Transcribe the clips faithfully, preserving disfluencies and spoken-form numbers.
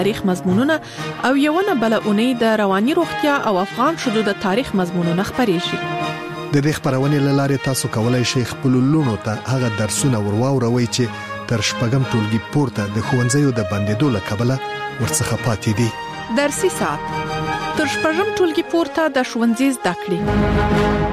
تاریخ مضمونونه او یوونه بل اونۍ د رواني روغتیا او افغان شذو د تاریخ مضمونونه خبرېږي. د دې خبرونې لاره تاسو کولای شئ خپل لونو ته هغه درسونه ورواوروي چې تر شپږم ټولګي پورته د ښوونځیو د بندیدو له کبله ورڅخه پاتې دي. درسي ساعت تر شپږم ټولګي پورته د ښوونځي زده کړې.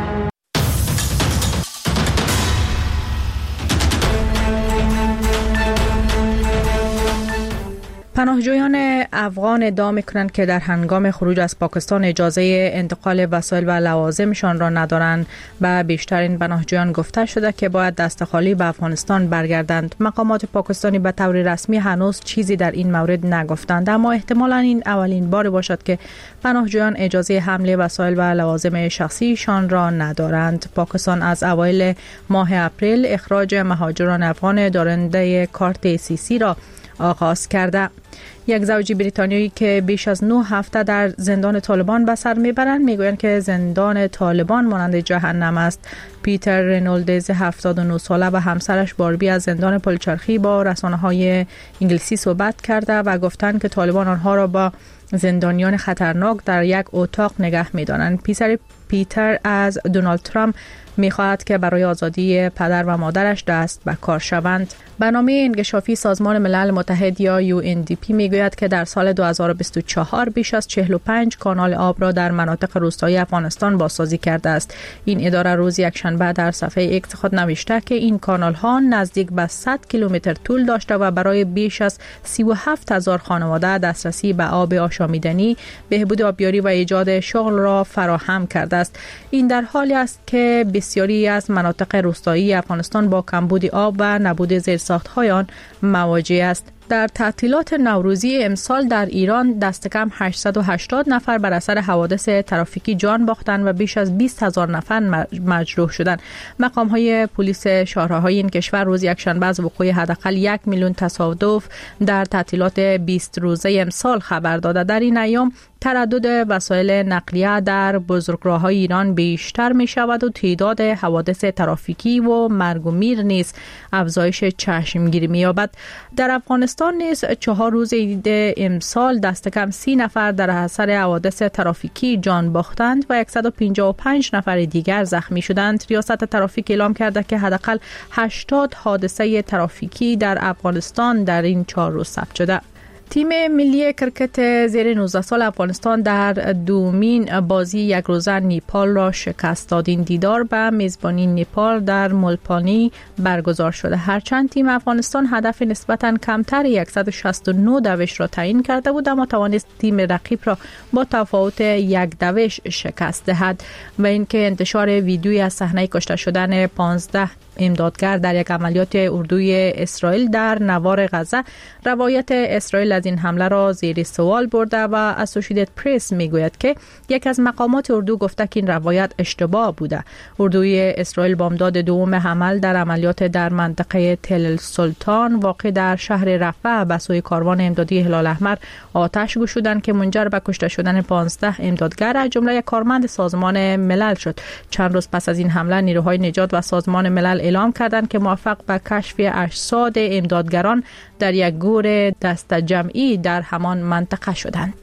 پناهجویان افغان ادعا می‌کنند که در هنگام خروج از پاکستان اجازه انتقال وسایل و لوازمشان را ندارند و بیشترین پناهجویان گفته شده که باید دست خالی به افغانستان برگردند. مقامات پاکستانی به طور رسمی هنوز چیزی در این مورد نگفتند، اما احتمالاً این اولین بار باشد که پناهجویان اجازه حمل وسایل و لوازم شخصیشان را ندارند. پاکستان از اوایل ماه اپریل اخراج مهاجران افغان دارنده کارت سی سی را آغاز کرده. یک زوج بریتانیایی که بیش از نه هفته در زندان طالبان به سر میبرند میگویند که زندان طالبان مانند جهنم است. پیتر رنولدز هفتاد و نه ساله و همسرش باربی از زندان پلچرخی با رسانه‌های انگلیسی صحبت کرده و گفتند که طالبان آنها را با زندانیان خطرناک در یک اتاق نگه می‌دارند. پسر پیتر از دونالد ترامپ می‌خواهد که برای آزادی پدر و مادرش دست به کار شوند. برنامه انکشافی سازمان ملل متحد یا یو ان دی پی میگوید که در سال دو هزار و بیست و چهار بیش از چهل و پنج کانال آب را در مناطق روستایی افغانستان بازسازی کرده است. این اداره روز یکشنبه در صفحه ایکس خود نوشته که این کانال ها نزدیک به صد کیلومتر طول داشته و برای بیش از سی و هفت هزار خانواده دسترسی به آب آشامیدنی، بهبود آبیاری و ایجاد شغل را فراهم کرده است. این در حالی است که بسیاری از مناطق روستایی افغانستان با کمبود آب و نبود زیرساخت‌های آن مواجه است. در تعطیلات نوروزی امسال در ایران دست کم هشتصد و هشتاد نفر بر اثر حوادث ترافیکی جان باختند و بیش از بیست هزار نفر مجروح شدند. مقام‌های پلیس شاهراهای این کشور روز یکشنبه از وقوع حداقل یک میلیون تصادف در تعطیلات بیست روزه امسال خبر داده. در این ایام تردد وسایل نقلیه در بزرگراه‌های ایران بیشتر می شود و تعداد حوادث ترافیکی و مرگ و میر نیز افزایش چشمگیری می یابد. در افغانستان نیز چهار روز عید امسال دست کم سی نفر در اثر حوادث ترافیکی جان باختند و صد و پنجاه و پنج نفر دیگر زخمی شدند. ریاست ترافیک اعلام کرده که حداقل هشتاد حادثه ترافیکی در افغانستان در این چهار روز ثبت شده. تیم ملی کرکت زیر نوزده سال افغانستان در دومین بازی یک روزه نیپال را شکست داد. این دیدار به میزبانی نیپال در ملپانی برگزار شده. هرچند تیم افغانستان هدف نسبتاً کمتر صد و شصت و نه دوش را تعیین کرده بود، اما توانست تیم رقیب را با تفاوت یک دوش شکست دهد. و اینکه انتشار ویدیویی از صحنه کشته شدن پانزده امدادگر در یک عملیات اردوی اسرائیل در نوار غزه روایت اسرائیل از این حمله را زیر سوال برده و اسوسییتد پرس میگوید که یک از مقامات اردو گفته که این روایت اشتباه بوده. اردوی اسرائیل بامداد دوم حمل در عملیات در منطقه تل السلطان واقع در شهر رفح به سوی کاروان امدادی هلال احمر آتش گشودند که منجر به کشته شدن پانزده امدادگر از جمله یک کارمند سازمان ملل شد. چند روز پس از این حمله نیروهای نجات و سازمان ملل اعلام کردند که موفق به کشف اجساد امدادگران در یک گور دست جمعی در همان منطقه شدند.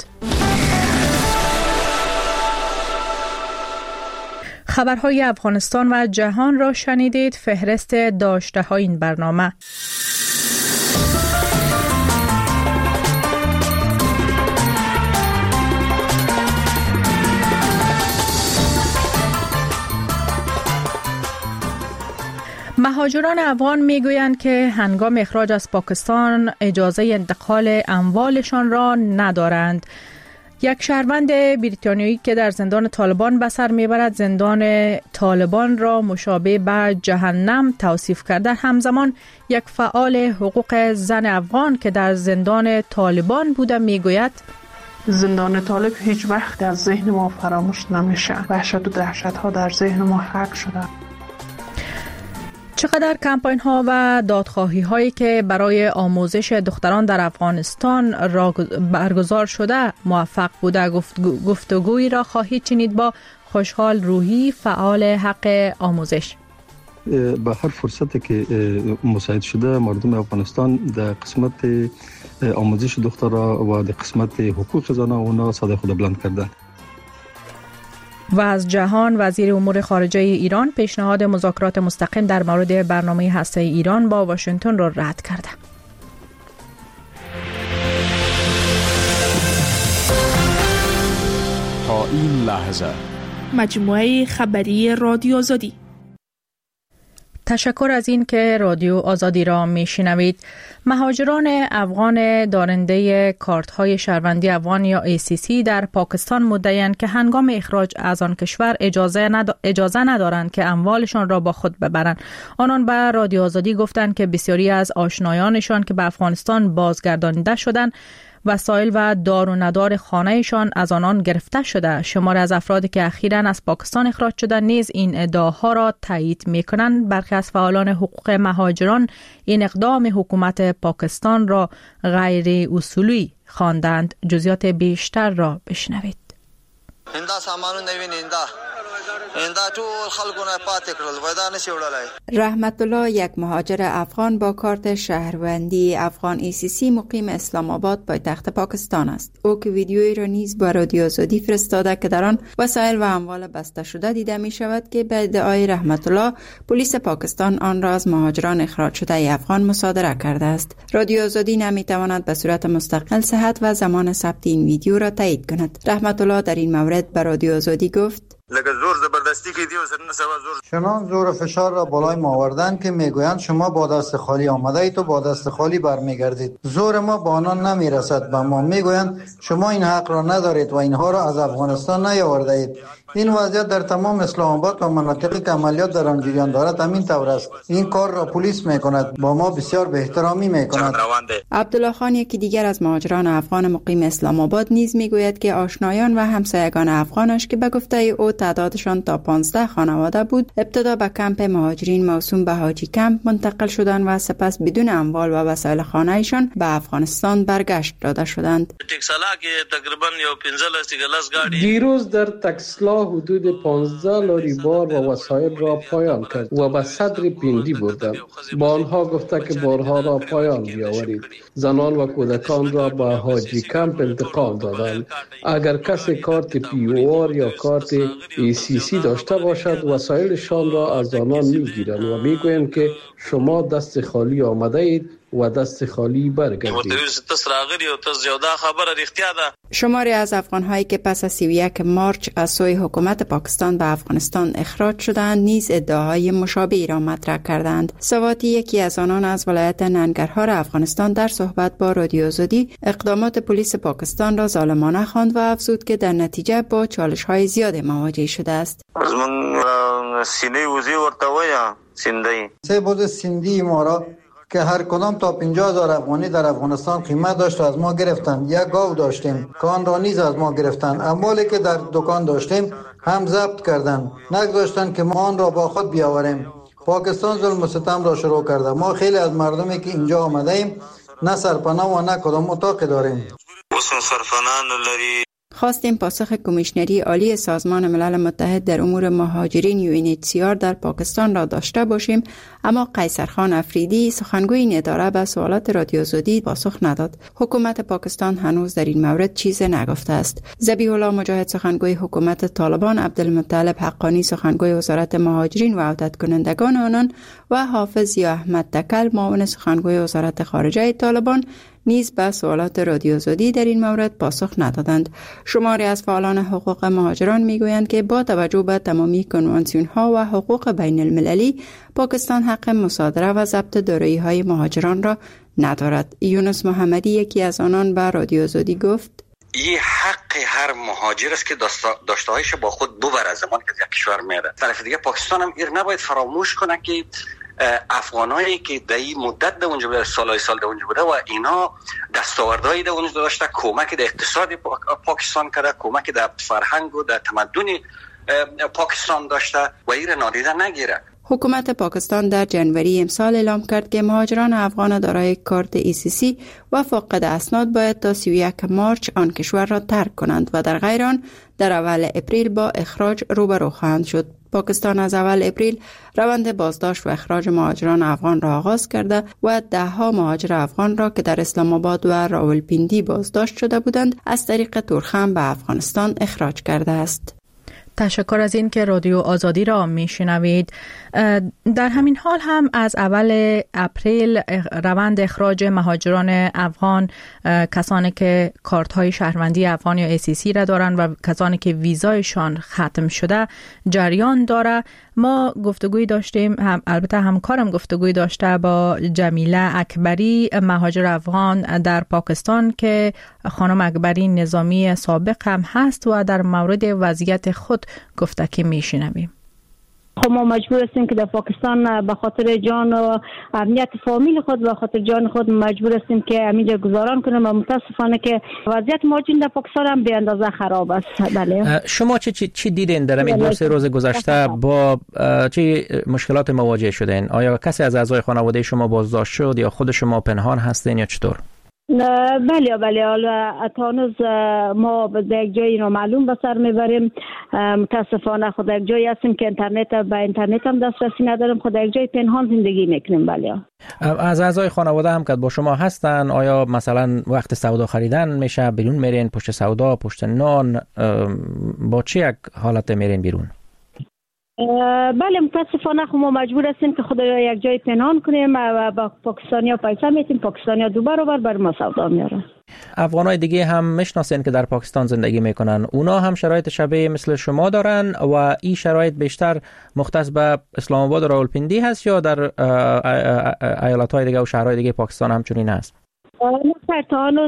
خبرهای افغانستان و جهان را شنیدید. فهرست داشته های این برنامه: مهاجران افغان میگویند که هنگام اخراج از پاکستان اجازه انتقال اموالشان را ندارند. یک شهروند بریتانیایی که در زندان طالبان به سر میبرد زندان طالبان را مشابه به جهنم توصیف کرده. همزمان یک فعال حقوق زن افغان که در زندان طالبان بوده میگوید زندان طالب هیچ وقت از ذهن ما فراموش نمیشه. وحشت و دهشت ها در ذهن ما حق شده. چقدر کمپاین ها و دادخواهی هایی که برای آموزش دختران در افغانستان را برگزار شده موفق بوده؟ گفت گفتگویی را خواهید شنید با خوشحال روحی، فعال حق آموزش. به هر فرصتی که مساعد شده مردم افغانستان در قسمت آموزش دخترها و در قسمت حقوق زنان اونا صدای خود بلند کردند. و از جهان، وزیر امور خارجه ایران پیشنهاد مذاکرات مستقیم در مورد برنامه هسته‌ای ایران با واشنگتن را رد کرده. تا این لحظه مجموعه خبری رادیو آزادی. تشکر از این که رادیو آزادی را میشنوید. مهاجران افغان دارنده کارت‌های شهروندی افغان یا ای سی سی در پاکستان مدعی‌اند که هنگام اخراج از آن کشور اجازه ند... اجازه ندارند که اموالشان را با خود ببرند. آنان به رادیو آزادی گفتند که بسیاری از آشنایانشان که به افغانستان بازگردانیده شدند وسایل و دار و ندار خانه‌شان از آنان گرفته شده. شمار از افرادی که اخیراً از پاکستان اخراج شده نیز این ادعاها را تایید می‌کنند. برخی از فعالان حقوق مهاجران این اقدام حکومت پاکستان را غیر اصولی خواندند. جزئیات بیشتر را بشنوید. ایندا سامانو نوین ایندا ایندا ټول خلکونه پاتې کړل ودا نشي وړلای. رحمت الله یک مهاجر افغان با کارت شهروندی افغان ای سی سی مقیم اسلام آباد پایتخت پاکستان است. او که ویدیویی را نیز با رادیو آزادی فرستاده که در آن وسایل و اموال بسته شده دیده می شود که به ادعای رحمت الله پلیس پاکستان آن را از مهاجران اخراج شده افغان مصادره کرده است. رادیو آزادی نمی تواند به صورت مستقل صحت و زمان ثبت این ویدیو را تایید کند. رحمت الله در این مورد به رادیو آزادی گفت: لکه زور زبردستی که دیو سر نسبا زور چنان زور فشار را بالای ما آوردن که میگویند شما با دست خالی آمده اید و با دست خالی برمیگردید. زور ما با آنان نمیرسد. به ما میگویند شما این حق را ندارید و اینها را از افغانستان نیاورده اید. این وضعیت در تمام اسلام آباد و مناطقی که عملیات در آن جریان دارد همین طور است. این کار را پلیس میکند، با ما بسیار به احترامی میکند. عبدالله خان یکی دیگر از مهاجران افغان مقیم اسلام آباد نیز میگوید که آشنایان و همسایگان افغانش که به گفته او تعدادشان تا پانزده خانواده بود، ابتدا به کمپ مهاجرین موسوم به حاجی کمپ منتقل شدند و سپس بدون اموال و وسایل خانه‌شان به افغانستان برگشت داده شدند. دیروز در تکسلا حدود پانزده لاری بار و وسایل را پایان کرد و به صدر پیندی بردم. با آنها گفته که بارها را پایان بیاورید. زنان و کودکان را به حاجی کمپ انتقال دادند. اگر کسی کارت پی او آر یا کارت ای سی سی داشته باشد وسایلشان را از آنان میگیرند و میگویند که شما دست خالی آمده اید و دست خالی برگردید. شماری از افغان‌هایی که پس از سی و یک مارچ از سوی حکومت پاکستان به افغانستان اخراج شدند نیز ادعاهای مشابهی را مطرح کردند. سواتی یکی از آنان از ولایت ننگرهار افغانستان در صحبت با رادیو آزادی اقدامات پلیس پاکستان را ظالمانه خواند و افزود که در نتیجه با چالش‌های زیاد مواجه شده است. از من سینه وزی ورته ویا سیندی سه بود سیندی ما را که هر کدام تا پنجاه هزار افغانی در افغانستان قیمت داشت و از ما گرفتند. یک گاو داشتیم که آن را نیز از ما گرفتند. اموالی که در دکان داشتیم هم ضبط کردند، نگذاشتند که ما آن را با خود بیاوریم. پاکستان ظلم و ستم را شروع کرده. ما خیلی از مردمی که اینجا آمده ایم نه سرپناه و نه کدام اتاقی داریم. خواستیم پاسخ کمیشنری عالی سازمان ملل متحد در امور مهاجرین یو ان اچ سی آر در پاکستان را داشته باشیم، اما قیصر خان افریدی سخنگوی این اداره به سوالات رادیو آزادی پاسخ نداد. حکومت پاکستان هنوز در این مورد چیزی نگفته است. ذبیح الله مجاهد سخنگوی حکومت طالبان، عبدالمطلب حقانی سخنگوی وزارت مهاجرین و عودت کنندگان آنان و حافظ یا احمد تکل معاون سخنگوی وزارت خارجه طالبان نیز به سوالات رادیو آزادی در این مورد پاسخ ندادند. شماری از فعالان حقوق مهاجران میگویند که با توجه به تمامی کنوانسیون ها و حقوق بین المللی پاکستان حق مصادره و ضبط دارایی‌های مهاجران را ندارد. یونس محمدی یکی از آنان به رادیو آزادی گفت: این حق هر مهاجر است که داشته‌هایش با خود ببره زمان که از کشور میره. طرف دیگه پاکستان هم ایر نباید فراموش کنه که افغانایی که در این مدت در اونجا بوده، سالهای سال در اونجا بوده و اینا دستاوردهایی در اونجا داشته، کمک در اقتصاد پاکستان کرده، کمک در فرهنگ و در تمدن پاکستان داشته و این نادیده نگیره. حکومت پاکستان در جنوری امسال اعلام کرد که مهاجران افغان دارای کارت ای سی سی و فاقد اسناد باید تا سی و یک مارچ آن کشور را ترک کنند و در غیر آن در اول اپریل با اخراج روبرو خواهند شد. پاکستان از اول اپریل روند بازداشت و اخراج مهاجران افغان را آغاز کرده و ده ها مهاجر افغان را که در اسلام آباد و راولپیندی بازداشت شده بودند از طریق تورخم به افغانستان اخراج کرده است. تشکر از این که رادیو آزادی را میشنوید. در همین حال هم از اول اپریل روند اخراج مهاجران افغان، کسانی که کارت های شهروندی افغان یا ای سی سی را دارند و کسانی که ویزایشان ختم شده جریان داره. ما گفتگوی داشتیم، هم البته همکارم گفتگوی داشته با جمیله اکبری، مهاجر افغان در پاکستان که خانم اکبری نظامی سابق هم هست و در مورد وضعیت خود گفته که میشنویم. خب ما مجبور هستیم که در پاکستان به خاطر جان و امنیت فامیل خود و خاطر جان خود مجبور هستیم که همینجا گذاران کنیم و متاسفانه که وضعیت مهاجرین در پاکستان هم به اندازه خراب است. بله. شما چی چی, چی دیدین در این دو سه روز گذشته؟ با چه مشکلات مواجه شدین؟ آیا کسی از اعضای خانواده شما بازداشت شد یا خود شما پنهان هستین یا چطور؟ بله بله حالا تانوز ما به یک جایی نامعلوم به سر میبریم. متاسفانه خود یک جایی هستیم که اینترنت به اینترنت هم دسترسی نداریم، خود یک جای پنهان زندگی میکنیم. بله. از اعضای خانواده هم که با شما هستن، آیا مثلا وقت سودا خریدن میشه بیرون میرین، پشت سودا، پشت نان، با چه یک حالت میرین بیرون؟ بله متاسفانه خب ما مجبور هستیم که خود یک جای پنهان کنیم و با پاکستانیا پیسه میتیم، پاکستانیا دو برابر بر ما سودا میارن. افغانای دیگه هم میشناسین که در پاکستان زندگی میکنن، اونا هم شرایط شبیه مثل شما دارن و این شرایط بیشتر مختص به اسلام آباد و راولپیندی هست یا در ایالت‌های دیگه و شهرهای دیگه پاکستان هم چنین هست؟ نه تا هنوز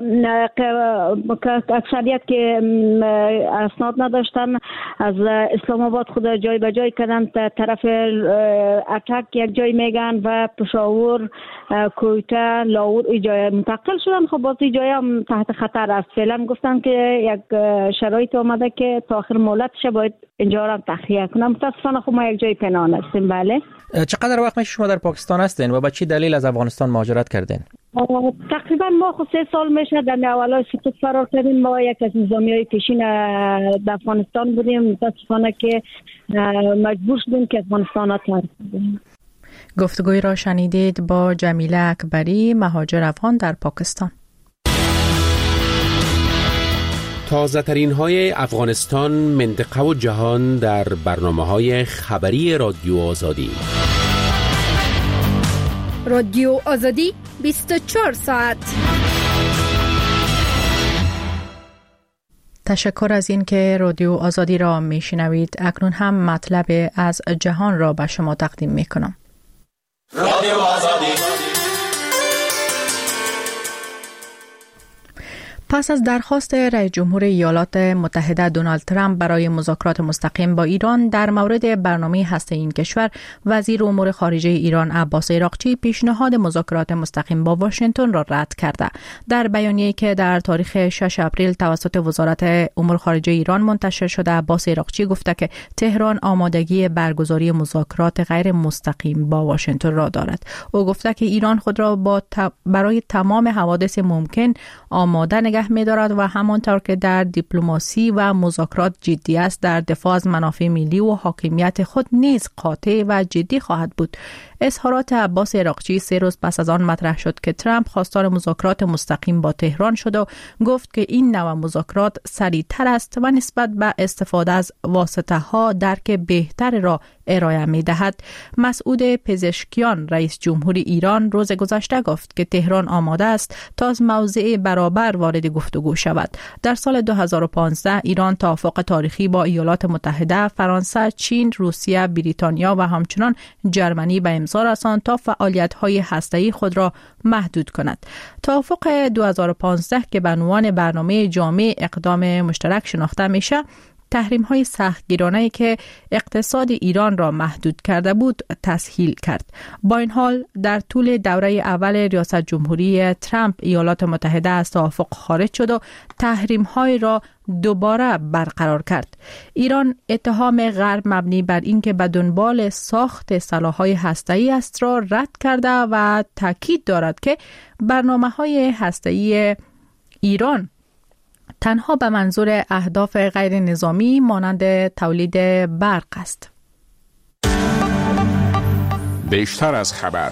اکثریت که اسناد نداشتن از اسلام آباد خود جای به جای کردن، طرف اتک یک جای میگن و پشاور، کویته، لاور ای جای منتقل شدن. خب باز ای جای هم تحت خطر است. فعلا گفتن که یک شرایط آمده که تا آخر مهلتش باید اینجا را تخلیه کنم. متاسفانه خب ما یک جای پنهان هستیم. بله. چقدر وقت میشه شما در پاکستان هستین و با چی دلیل از افغانستان مهاجرت کردین؟ تقریبا ما خود سه سال میشه در اولای سقوط فرار کردیم. ما یک از نظامیای پیشین در افغانستان بودیم، متاسفانه که مجبور شدیم که افغانستان را ترک کنیم. گفتگوی را شنیدید با جمیله اکبری، مهاجر افغان در پاکستان. تازه ترین های افغانستان، منطقه و جهان در برنامه های خبری رادیو آزادی. رادیو آزادی بیست و چهار ساعت. تشکر از این که رادیو آزادی را میشنوید. اکنون هم مطلب از جهان را به شما تقدیم میکنم. رادیو آزادی. پس از درخواست رئیس جمهور ایالات متحده دونالد ترامپ برای مذاکرات مستقیم با ایران در مورد برنامه هسته‌ای این کشور، وزیر امور خارجه ایران عباس عراقچی پیشنهاد مذاکرات مستقیم با واشنگتن را رد کرده. در بیانیه‌ای که در تاریخ شش اپریل توسط وزارت امور خارجه ایران منتشر شده، عباس عراقچی گفته که تهران آمادگی برگزاری مذاکرات غیر مستقیم با واشنگتن را دارد. او گفته که ایران خود را با ت... برای تمام حوادث ممکن آماده نگه می دارد و همانطور که در دیپلماسی و مذاکرات جدی است، در دفاع از منافع ملی و حاکمیت خود نیز قاطع و جدی خواهد بود. اظهارات عباس عراقچی سه روز پس از آن مطرح شد که ترامپ خواستار مذاکرات مستقیم با تهران شد و گفت که این نوع مذاکرات سریعتر است و نسبت به استفاده از واسطه ها درک بهتر را ارائه می دهد. مسعود پزشکیان، رئیس جمهوری ایران، روز گذشته گفت که تهران آماده است تا از موضع برابر وارد گفتگو شود. در سال دو هزار و پانزده ایران توافق تاریخی با ایالات متحده، فرانسه، چین، روسیه، بریتانیا و همچنان جرمنی به امضا رساند تا فعالیت‌های هسته‌ای خود را محدود کند. توافق دو هزار و پانزده که به عنوان برنامه جامع اقدام مشترک شناخته میشه، تحریم‌های سختگیرانه‌ای که اقتصاد ایران را محدود کرده بود تسهیل کرد. با این حال در طول دوره اول ریاست جمهوری ترامپ ایالات متحده از توافق خارج شد و تحریم‌های را دوباره برقرار کرد. ایران اتهام غرب مبنی بر اینکه به دنبال ساخت سلاح‌های هسته‌ای است را رد کرده و تاکید دارد که برنامه‌های هسته‌ای ایران تنها به منظور اهداف غیر نظامی مانند تولید برق است. بیشتر از خبر.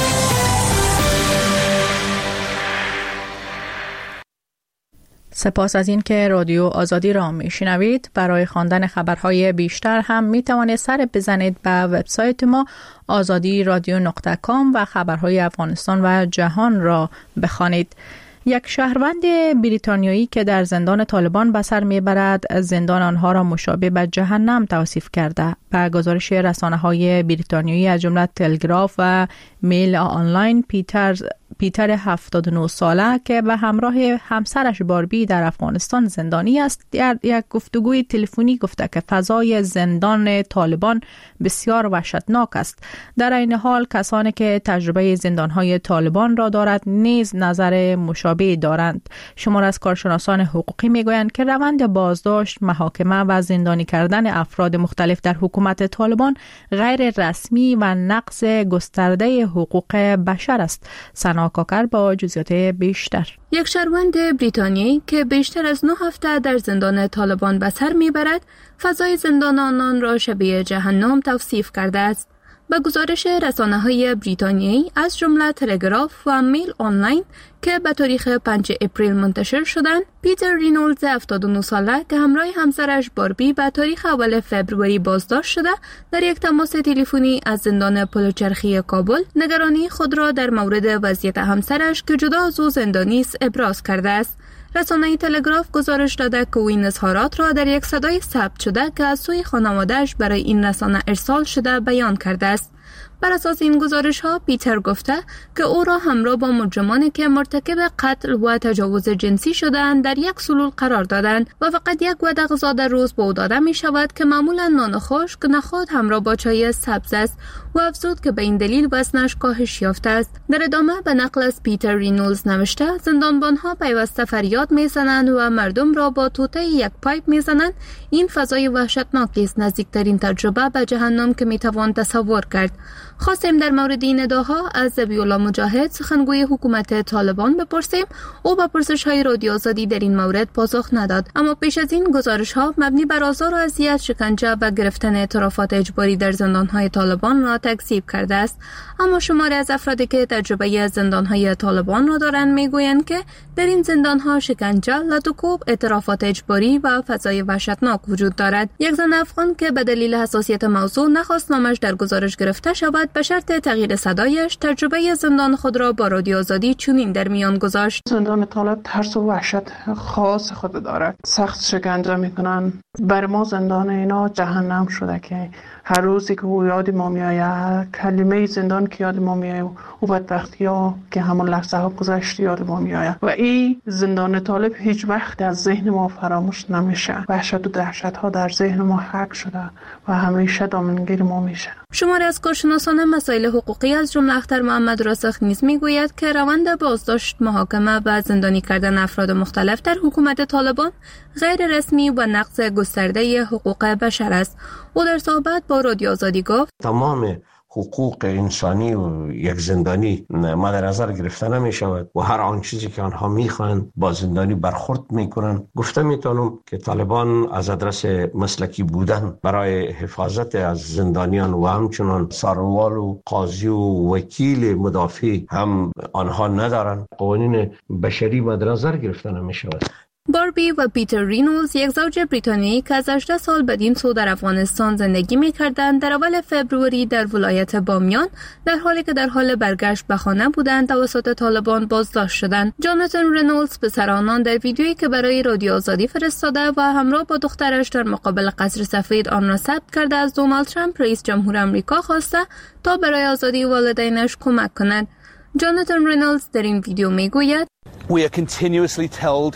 سپاس از این که رادیو آزادی را میشنوید. برای خواندن خبرهای بیشتر هم می توانید سر بزنید به وبسایت ما آزادی رادیو نقطه کام و خبرهای افغانستان و جهان را بخوانید. یک شهروند بریتانیایی که در زندان طالبان به سر میبرد زندان آنها را مشابه به جهنم توصیف کرده. به گزارش رسانه‌های بریتانیایی از جمله تلگراف و میل آنلاین، پیتر پیتر هفتاد و نه ساله که به همراه همسرش باربی در افغانستان زندانی است، در یک گفتگوی تلفنی گفته که فضای زندان طالبان بسیار وحشتناک است. در این حال کسانی که تجربه زندان‌های طالبان را دارد نیز نظر مشابه دارند. شمار از کارشناسان حقوقی میگویند که روند بازداشت، محاکمه و زندانی کردن افراد مختلف در حکومت طالبان غیر رسمی و نقض گسترده حقوق بشر است. سنا کاکر با جزئیات بیشتر. یک شهروند بریتانیایی که بیشتر از نه هفته در زندان طالبان به سر میبرد، فضای زندان آنان را شبیه جهنم توصیف کرده است. به گزارش رسانه‌های بریتانیایی از جمله تلگراف و میل آنلاین که به تاریخ پنجم اپریل منتشر شدند، پیتر رینولدز هفتاد و نه ساله که همراه همسرش باربی به تاریخ اول فوریه بازداشت شده، در یک تماس تلفنی از زندان پلوچرخی کابل نگرانی خود را در مورد وضعیت همسرش که جدا از او زندانی است ابراز کرده است. رسانه تلگراف گزارش داده که او این اظهارات را در یک صدای ثبت شده که از سوی خانواده‌اش برای این رسانه ارسال شده بیان کرده است. بر اساس این گزارش ها پیتر گفته که او را همراه با مجرمانی که مرتکب قتل و تجاوز جنسی شدند در یک سلول قرار دادند و فقط یک وعده غذا در روز به او داده می شود که معمولا نان خشک نخود همراه با چای سبز است و افزود که به این دلیل وزنش کاهش یافته است. در ادامه به نقل از پیتر رینولدز نوشته زندانبان ها پیوسته فریاد می زنند و مردم را با توته یک پایپ می زنند. این فضای وحشتناکی است، نزدیکترین تجربه به جهنم که می توان تصور کرد. خواستیم در مورد این ادعاها از ذبیح‌الله مجاهد سخنگوی حکومت طالبان بپرسیم. او با پرسش‌های رادیو آزادی در این مورد پاسخ نداد، اما پیش از این گزارش‌ها مبنی بر آزار و اذیت، شکنجه و گرفتن اعترافات اجباری در زندان‌های طالبان را تکذیب کرده است. اما شماری از افرادی که تجربه زندان‌های طالبان را دارند میگویند که در این زندان‌ها شکنجه، لطوکوب، اعترافات اجباری و فضای وحشتناک وجود دارد. یک زن افغان که به دلیل حساسیت موضوع نخواست نامش در گزارش گرفته شود، به شرط تغییر صدایش تجربه زندان خود را با رادیو آزادی چنین در میان گذاشت. زندان طالب ترس و وحشت خاص خود دارد. سخت شکنجه میکنن. بر ما زندان اینا جهنم شده که هر روزی که او یاد ما میآید، کلمه زندان که یاد ما میآید و بدبختی ها که همون لحظه ها گذشت یاد ما میآید و این زندان طالب هیچ وقت از ذهن ما فراموش نمیشه. وحشت و دهشت ها در ذهن ما حک شده و همیشه دامنگیر ما میشه. شماری از کارشناسان مسائل حقوقی از جمله اختر محمد راسخ نیز میگوید که روند بازداشت، محاکمه و زندانی کردن افراد مختلف در حکومت طالبان غیر رسمی و نقض گسترده حقوق بشر است. او در صحبت با رادیو آزادی گفت تمام حقوق انسانی و یک زندانی مد نظر گرفته نمی شود و هر آن چیزی که آنها میخواهند با زندانی برخورد میکنند. گفته میتونم که طالبان از آدرس مسلکی بودن برای حفاظت از زندانیان و همچنان سروال و قاضی و وکیل مدافع هم آنها ندارند. قوانین بشری مد نظر گرفته نمی شود. باربی و پیتر رینولدز یک زوج بریتانیایی که از هجده سال بدین سو در افغانستان زندگی می‌کردند، در اول فوریه در ولایت بامیان در حالی که در حال برگشت به خانه بودند توسط طالبان بازداشت شدند. جاناتان رینولدز پسر آنان در ویدیویی که برای رادیو آزادی فرستاده و همراه با دخترش در مقابل قصر سفید آن را ثبت کرده از دونالد ترامپ رئیس جمهور آمریکا خواسته تا برای آزادی والدینش کمک کند. جاناتان رینولدز در این ویدیو میگوید We are continuously told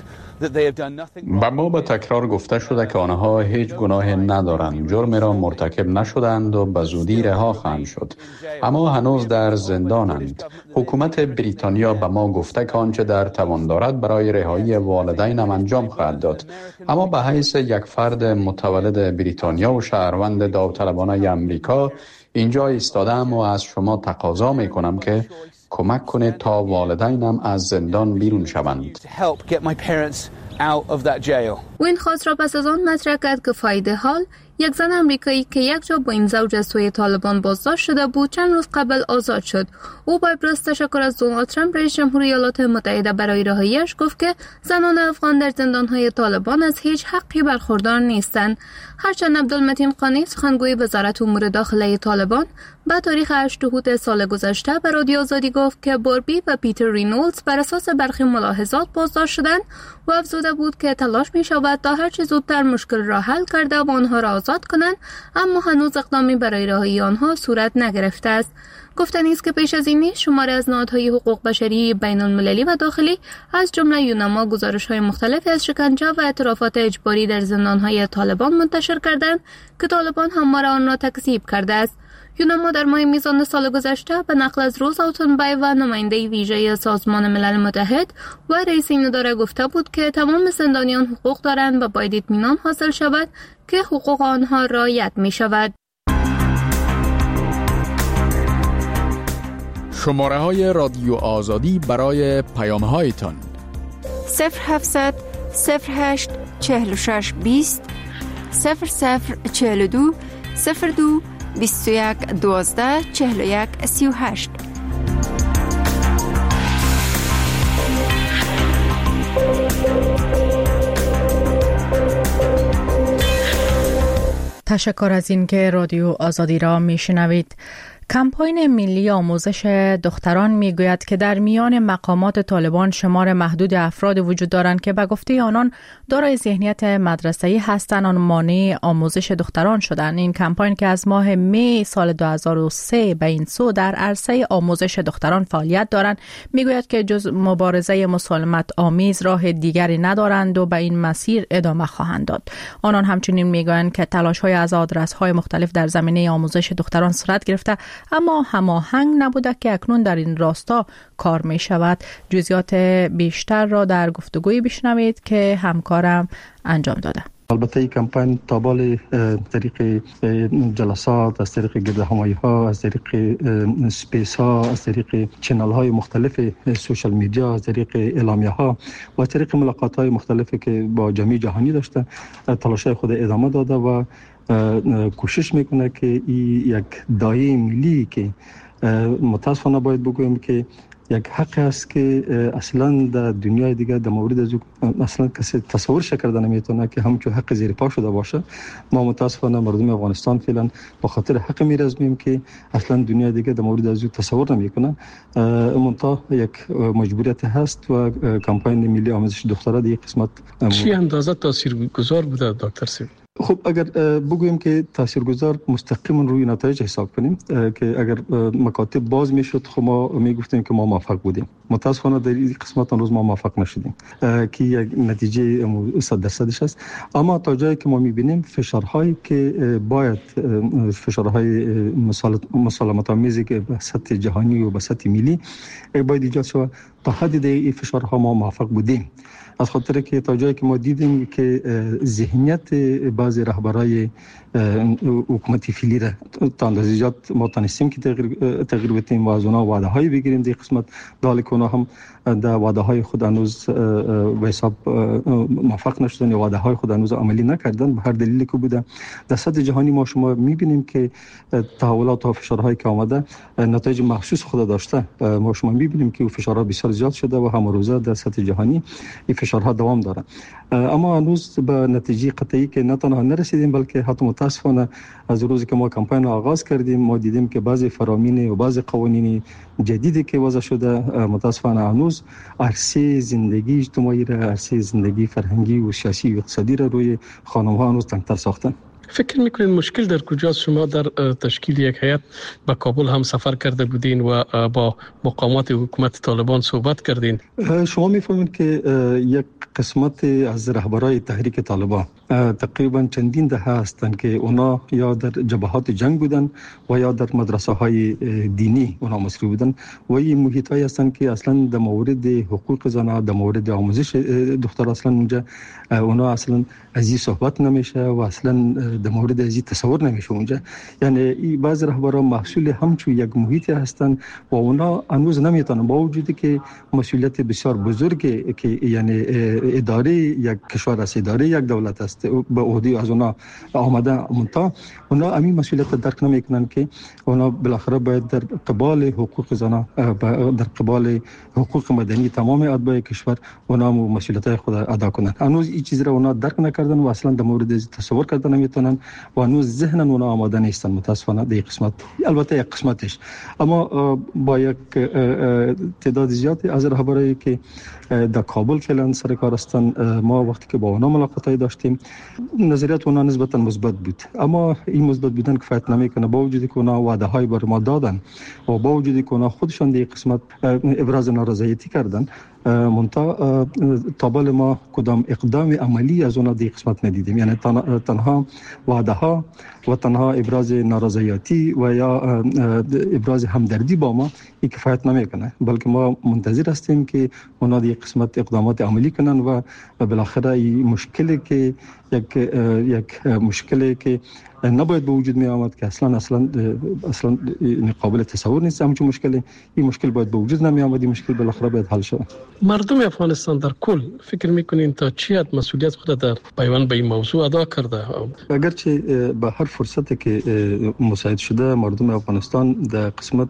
با ما به تکرار گفته شده که آنها هیچ گناه ندارند، جرم را مرتکب نشدند و به زودی رها خواهند شد، اما هنوز در زندانند. حکومت بریتانیا به ما گفته که آنچه در توان دارد برای رهایی والدینم انجام خواهد داد، اما به حیث یک فرد متولد بریتانیا و شهروند داوطلبانه آمریکا اینجا ایستادم و از شما تقاضا می کنم که کمک کنید تا والدینم از زندان بیرون شوند. و این خواست را پس از آن مطرح کرد که فایده حال یک زن امریکایی که یک جا با این زوج از سوی طالبان بازداشت شده بود چند روز قبل آزاد شد. او با ابراز تشکر از دونالد ترامپ رئیس جمهور ایالات متحده برای رهایی‌اش گفت که زنان افغان در زندان‌های طالبان از هیچ حقی برخوردار نیستند. هرچند عبدالمتین قانی سخنگوی وزارت امور داخلی طالبان با تاریخ هشت اود سال گذشته به رادیو آزادی گفت که باربی و پیتر رینولدز بر اساس برخی ملاحظات بازداشت شدند و افزوده بود که تلاش می شود تا هر چه زودتر مشکل را حل کرده و آنها را آزاد کنند، اما هنوز اقدامی برای رهایی آنها صورت نگرفته است. گفتنی است که پیش از این شماری از نهادهای حقوق بشری بین المللی و داخلی از جمله یونما گزارش‌های مختلفی از شکنجه و اعترافات اجباری در زندان‌های طالبان منتشر کردند که طالبان همواره آن را تکذیب کرده است. یونما در ماه میزان سال گذشته به نقل از روز آوتنبای و نماینده ویژه سازمان ملل متحد و رئیس این اداره گفته بود که تمام زندانیان حقوق دارند و باید اطمینان حاصل شود که حقوق آنها رعایت می شود. شماره های رادیو آزادی برای پیام هایتان صفر هفتصد صفر هشت چهل و شش بیست صفر صفر چهل و دو صفر دو بیست و یک دوازده چهل و یک سی و هشت. تشکر از این که رادیو آزادی را میشنوید. کمپاین ملی آموزش دختران میگوید که در میان مقامات طالبان شمار محدود افراد وجود دارند که به گفته آنان دارای ذهنیت مدرسه‌ای هستند آن مانع آموزش دختران شدند. این کمپاین که از ماه می سال دو هزار و سه به این سو در عرصه آموزش دختران فعالیت دارند میگوید که جز مبارزه مسالمت آمیز راه دیگری ندارند و به این مسیر ادامه خواهند داد. آنان همچنین میگویند که تلاش‌های از آدرس‌های مختلف در زمینه آموزش دختران صورت گرفته اما هماهنگ نبوده که اکنون در این راستا کار می شود. جزئیات بیشتر را در گفتگوی بشنوید که همکارم انجام داده. البته این کمپین تابال طریق جلسات، از طریق گردهمایی ها، از طریق سپیس ها، از طریق چنل های مختلف سوشال میدیا، از طریق اعلامیه ها و از طریق ملاقات های مختلفی که با جامعه جهانی داشته تلاش خود ادامه داده و کوشش میکنه که این یک دایره ملی که متاسفانه باید بگویم که یک حق است که اصلا در دنیای دیگه در مورد از اصلا کسی تصور کرده نمیتونه که همچون حق زیر پا شده باشه. ما متاسفانه مردم افغانستان فعلا به خاطر حق میرزمیم که اصلا دنیای دیگه در مورد از تصور نمیکنه. منتها یک مجبوریت هست و کمپاین ملی آموزش دختران در قسمت چی اندازه تاثیرگذار بوده دکتر سیب؟ خب اگر بگوییم که تاثیرگذار مستقیما روی نتایج حساب کنیم که اگر مکاتب باز میشد خب ما میگفتیم که ما موفق بودیم. متاسفانه در این قسمت روز ما موفق نشدیم که یک نتیجه صد درصدش است. اما تا جایی که ما میبینیم فشارهایی که باید فشارهای مسالمت آمیزی که به سطح جهانی و به سطح ملی باید ایجاد شود تا حدی این فشارها ما موفق بودیم. از خاطر که تا جایی که ما دیدیم که ذهنیت بعضی رهبرای حکومتی فعلی را تا اندازه زیاد ما تونستیم که تغییر تغییر بدیم و از اونها وعده های بگیریم در قسمت دال که اونها هم در وعده های خود هنوز به حساب موفق نشدن، وعده های خود هنوز عملی نکردن به هر دلیلی که بوده. در سطح جهانی ما شما میبینیم که تحولات و فشارهایی که آمده نتایج محسوس خود داشته. ما شما میبینیم که فشارها بسیار زیاد شده و هم روزه در سطح جهانی این فشارها دوام داره. اما هنوز به نتیجه قطعی که نه تنها نرسیدیم بلکه حتی متاسفانه از روزی که ما کمپاین آغاز کردیم ما دیدیم که بعضی فرامین و بعضی قوانین جدیدی که وضع شده متاسفانه هنوز عرصه زندگی اجتماعی را، عرصه زندگی فرهنگی و سیاسی و اقتصادی را روی خانم‌ها هنوز تنگ‌تر ساختن. فکر میکنین مشکل در کجاست؟ شما در تشکیل یک هیئت به کابل هم سفر کرده بودین و با مقامات حکومت طالبان صحبت کردین. شما میفهمید که یک قسمت از رهبرای تحریک طالبان تقریبا چندین دهه هستند که اونا یا در جبهات جنگ بودن و یا در مدرسه های دینی اونا مصروف بودن و این محیط های هستند که اصلا در مورد حقوق زنان، در مورد آموزش دختر اصلا اونجا اونا اصلا از این صحبت نمیشه و اصلا در مورد ازی تصور نمیشه اونجا. یعنی این بعض رهبران محصول همچو یک محیطی هستند و اونا هنوز نمیتونن با وجودی که مسئولیت بسیار بزرگی که یعنی اداره یک کشور است، اداره یک دولت است، به عهده از اونا آمده منتها اونا همین مسئولیت درک نمیکنن که اونا بالاخره باید در قبال حقوق زنان، در قبال حقوق مدنی تمام اتباع کشور اونا مسئولیت خود ادا کنن. هنوز این چیز را اونا درک نکردن و اصلا در مورد تصور کردن نمیتونن و هنوز ذهنن اونا آماده نیستن متاسفانه در قسمت. البته یک قسمتش، اما با یک تعداد زیادی از رهبرایی که در کابل فعلا سر کار هستند، ما وقتی که با اونا ملاقاتی داشتیم نظریات اونا نسبتا مثبت بود، اما این مثبت بودن کفایت نمیکنه. با وجودی که اونا وعده های بر ما دادن و با وجودی که اونا خودشان در قسمت ابراز نارضایتی کردن، منتها تابل ما کدام اقدام عملی از اونا در قسمت ندیدیم. یعنی تنها وعده ها و تنها ابراز نارضایتی و یا ابراز همدردی با ما این کفایت نمیکنه، بلکه ما منتظر هستیم که اونا در قسمت اقدامات عملی کنن و بالاخره این مشکلی که یک یک مشکلی که نباید به وجود می آمد که اصلا اصلا اصلا قابل تصور نیست، همچون مشکلی این مشکل باید به وجود نمی آمد، این مشکل بالاخره باید حل شود. مردم افغانستان در کل فکر میکنین تا چی حد مسئولیت خود در پیوند به این موضوع ادا کرده؟ اگرچه به هر فرصتی که مساعد شده مردم افغانستان در قسمت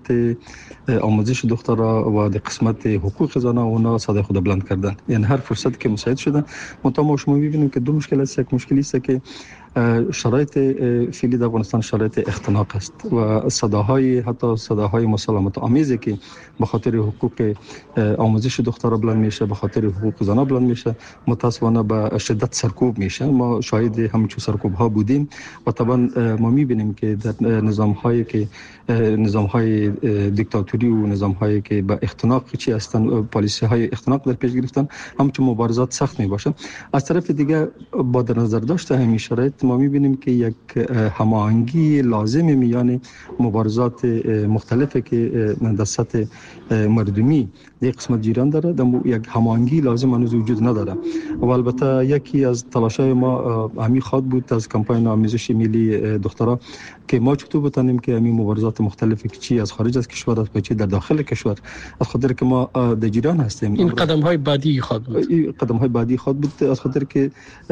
آموزش دخترها و در قسمت حقوق زنان اونا صدای خود بلند کردن، یعنی هر فرصتی که مساعد شده. منتها ما شما میبینیم که دو مشکل است. یک مشکلی است که شرایط فعلی در افغانستان شرایط اختناق است و صداهای حتی صداهای مسالمت آمیزی که به خاطر حقوق آموزش دخترها بلند میشه، به خاطر حقوق زنان بلند میشه، متاسفانه به شدت سرکوب میشه. ما شاهد همین سرکوب ها بودیم و طبعا ما میبینیم که در نظام هایی که نظام های دیکتاتوری و نظام هایی که به اختناق چی هستن، پالیسی های اختناق در پیش گرفتن، همچون مبارزات سخت می باشه. از طرف دیگه با در نظر داشته همین شرایط ما میبینیم که یک هماهنگی لازم میان مبارزات مختلفی که در سطح مردمی در قسمت جریان داره، در یک هماهنگی لازم هنوز وجود نداره. و البته یکی از تلاش‌های ما همین خواد بود از کمپاین آموزش ملی دخترها که ما چطور بتونیم که همین مبارزات مختلفی که چی از خارج از کشور است و چی در داخل کشور، از خاطر که ما در جریان هستیم. این قدم‌های بعدی خواد بود. این قدم‌های بعدی خواد بود از خاطر که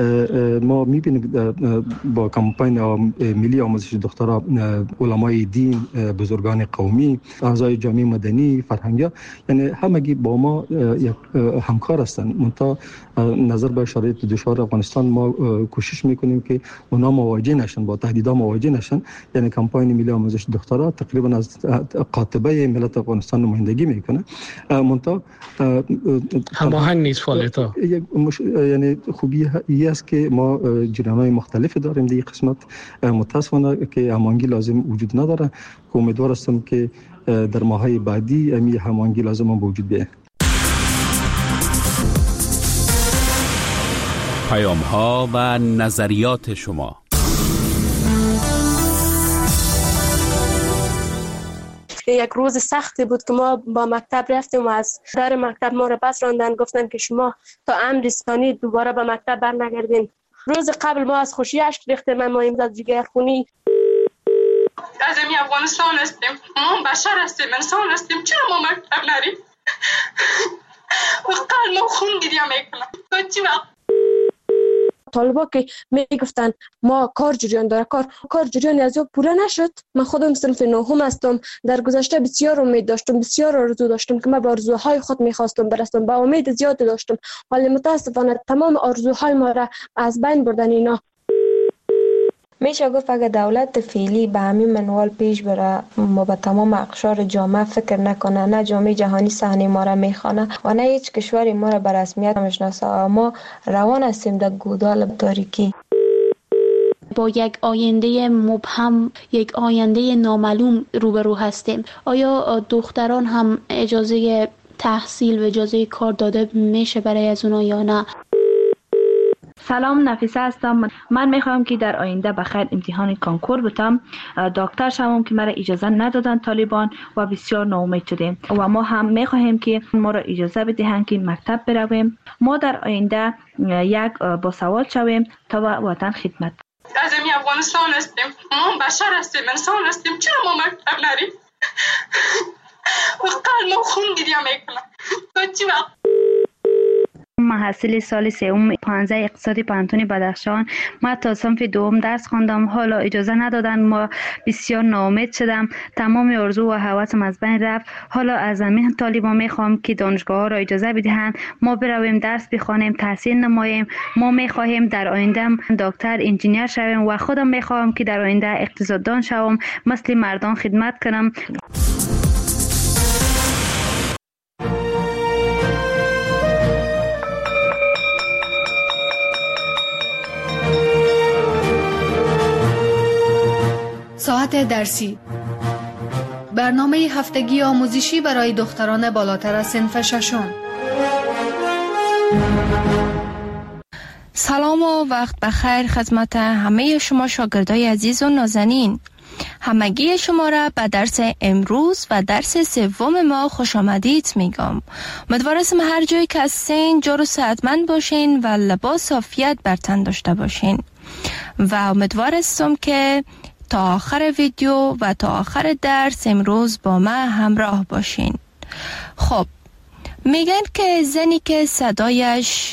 ما می‌بینیم با کمپاین ملی آموزش دخترها علمای دین، بزرگان قومی، اعضای جامعه مدنی، فرهنگی، یعنی همگی با ما یک همکار هستند. منتها نظر به شرایط دشوار افغانستان ما کوشش میکنیم که اونا مواجه نشن، با تهدیدها مواجه نشن. یعنی کمپاین ملی آموزش دخترها تقریبا از قاطبه ملت افغانستان نمایندگی میکنه، منتها هماهنگ نیست فعالیت‌ها. یعنی خوبی این است که ما جریان‌های مختلفی داریم در این قسمت، متاسفانه که هماهنگی لازم وجود نداره که امیدوار هستم که در ماهای بعدی امی هماهنگی لازم هم وجود بیاید. پیام ها و نظریات شما. یک روز سختی بود که ما با مکتب رفتیم و از در مکتب ما را پس راندن، گفتن که شما تا امر رسانی دوباره به مکتب برنگردین. روز قبل ما از خوشی اشک ریختیم، ما امروز از جگر خونی. از امی افغانستان هستیم، ما بشر هستیم، انسان هستیم، چرا ما مکتب نریم؟ وقتا ما خون گریه میکنم تا چی وقت؟ طالبا که میگفتن ما کار جریان داره، کار کار جریان از او پوره نشد. من خودم صنف نهم هستم، در گذشته بسیار امید داشتم، بسیار آرزو داشتم که من به آرزوهای خود میخواستم برسم، با امید زیاد داشتم، ولی متاسفانه تمام آرزوهای ما را از بین بردن اینا. میشه گفت اگه دولت فعلی به همین منوال پیش بره، ما به تمام اقشار جامعه فکر نکنه، نه جامعه جهانی صحنه ما را میخوانه و نه هیچ کشوری ما را به رسمیت میشناسه، ما روان هستیم در گودال تاریکی. با یک آینده مبهم، یک آینده نامعلوم روبرو هستیم. آیا دختران هم اجازه تحصیل و اجازه کار داده میشه برای از اونا یا نه؟ سلام، نفیسه هستم. من میخوام که در آینده بخیر امتحان کانکور بتم، دکتر شوم که مرا اجازه ندادن طالبان و بسیار ناامید شدیم و ما هم میخواهیم که ما را اجازه بدهند که مکتب برویم، ما در آینده یک باسواد شویم تا وطن خدمت. از این افغانستان هستیم، ما بشر هستیم، انسان هستیم، چرا ما مکتب نریم؟ و قلب ما خون گریه میکنه. تو چی وقت؟ محصل سال سوم پانزده اقتصادی پانتون بدخشان. ما تا صنف دوم درس خواندم، حالا اجازه ندادن، ما بسیار ناامید شدم، تمام آرزو و هوسم از بین رفت. حالا از همین طالبان میخوام که دانشگاه ها را اجازه بدهند ما برویم درس بخوانیم، تحصیل نماییم. ما میخواهیم در آینده دکتر، انجینیر شویم و خودم میخوام که در آینده اقتصاددان شوم، مثل مردان خدمت کنم. ساعت درسی، برنامه هفتگی آموزشی برای دختران بالاتر از صنف ششم. سلام و وقت بخیر خدمت همه شما شاگردای عزیز و نازنین. همگی شما را به درس امروز و درس سوم ما خوش آمدید میگم. امیدوارم هر جایی که هستین جور و صحتمند باشین و لباس عافیت بر تن داشته باشین و امیدوارم که تا آخر ویدیو و تا آخر درس امروز با ما همراه باشین. خب، میگن که زنی که صدایش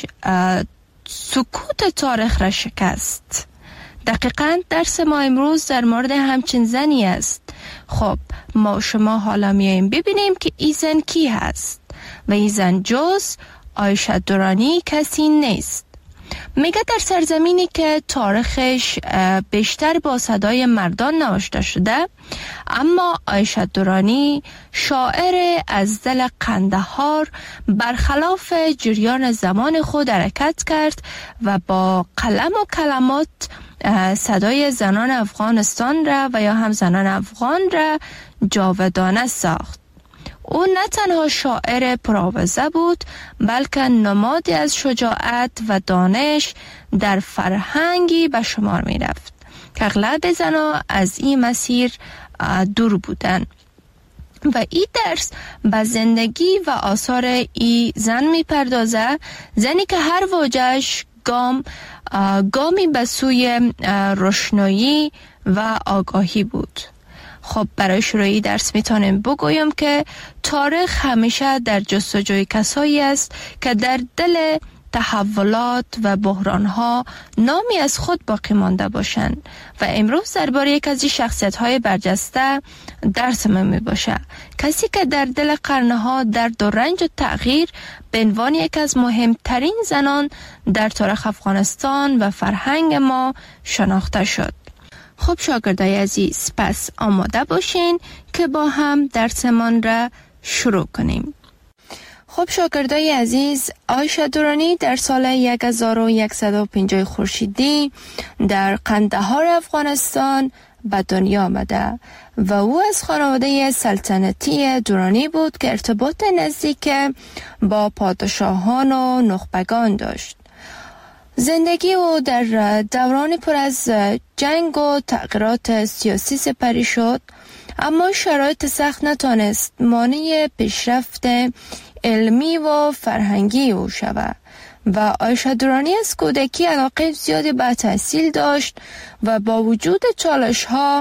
سکوت تاریخ را شکست. دقیقاً درس ما امروز در مورد همچین زنی است. خب، ما شما حالا میاییم ببینیم که این زن کی هست و این زن جز عایشه درانی کسی نیست. میگه در سرزمینی که تاریخش بیشتر با صدای مردان نوشته شده، اما عایشه درانی شاعر از دل قندهار برخلاف جریان زمان خود حرکت کرد و با قلم و کلمات صدای زنان افغانستان را و یا هم زنان افغان را جاودانه ساخت. او نه تنها شاعر پرآوازه بود، بلکه نمادی از شجاعت و دانش در فرهنگی به شمار می رفت که اغلب زنان از این مسیر دور بودند. و این درس به زندگی و آثار این زن می پردازه، زنی که هر واژه‌اش گام گامی به سوی روشنایی و آگاهی بود. خب، برای شروعی درس میتونم بگویم که تاریخ همیشه در جستجوی کسایی است که در دل تحولات و بحرانها نامی از خود باقی مانده باشند و امروز درباره یک از این شخصیت‌های برجسته درس من میباشه، کسی که در دل قرنها درد و رنج و تغییر به عنوان یک از مهمترین زنان در تاریخ افغانستان و فرهنگ ما شناخته شد. خب شاگردای عزیز، پس آماده باشین که با هم درسمان را شروع کنیم. خب شاگردای عزیز، عایشه درانی در سال هزار و صد و پنجاه خورشیدی در قندهار افغانستان به دنیا آمده و او از خانواده سلطنتی درانی بود که ارتباط نزدیک با پادشاهان و نخبگان داشت. زندگی او در دوران پر از جنگ و تغییرات سیاسی سپری شد، اما شرایط سخت نتانست مانع پیشرفت علمی و فرهنگی او شود و عایشه درانی از کودکی علاقه زیادی به تحصیل داشت و با وجود چالش ها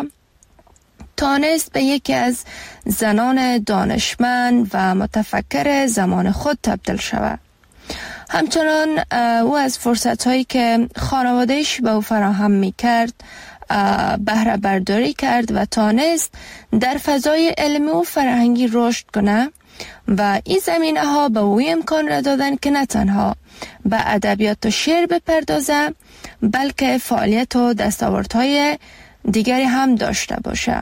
تانست به یکی از زنان دانشمند و متفکر زمان خود تبدیل شود. همچنان او از فرصت هایی که خانوادهش به او فراهم می کرد بهره برداری کرد و تانست در فضای علمی و فرهنگی رشد کنه و این زمینه ها به او امکان را دادن که نه تنها به ادبیات و شعر بپردازه، بلکه فعالیت و دستاوردهای دیگری هم داشته باشه.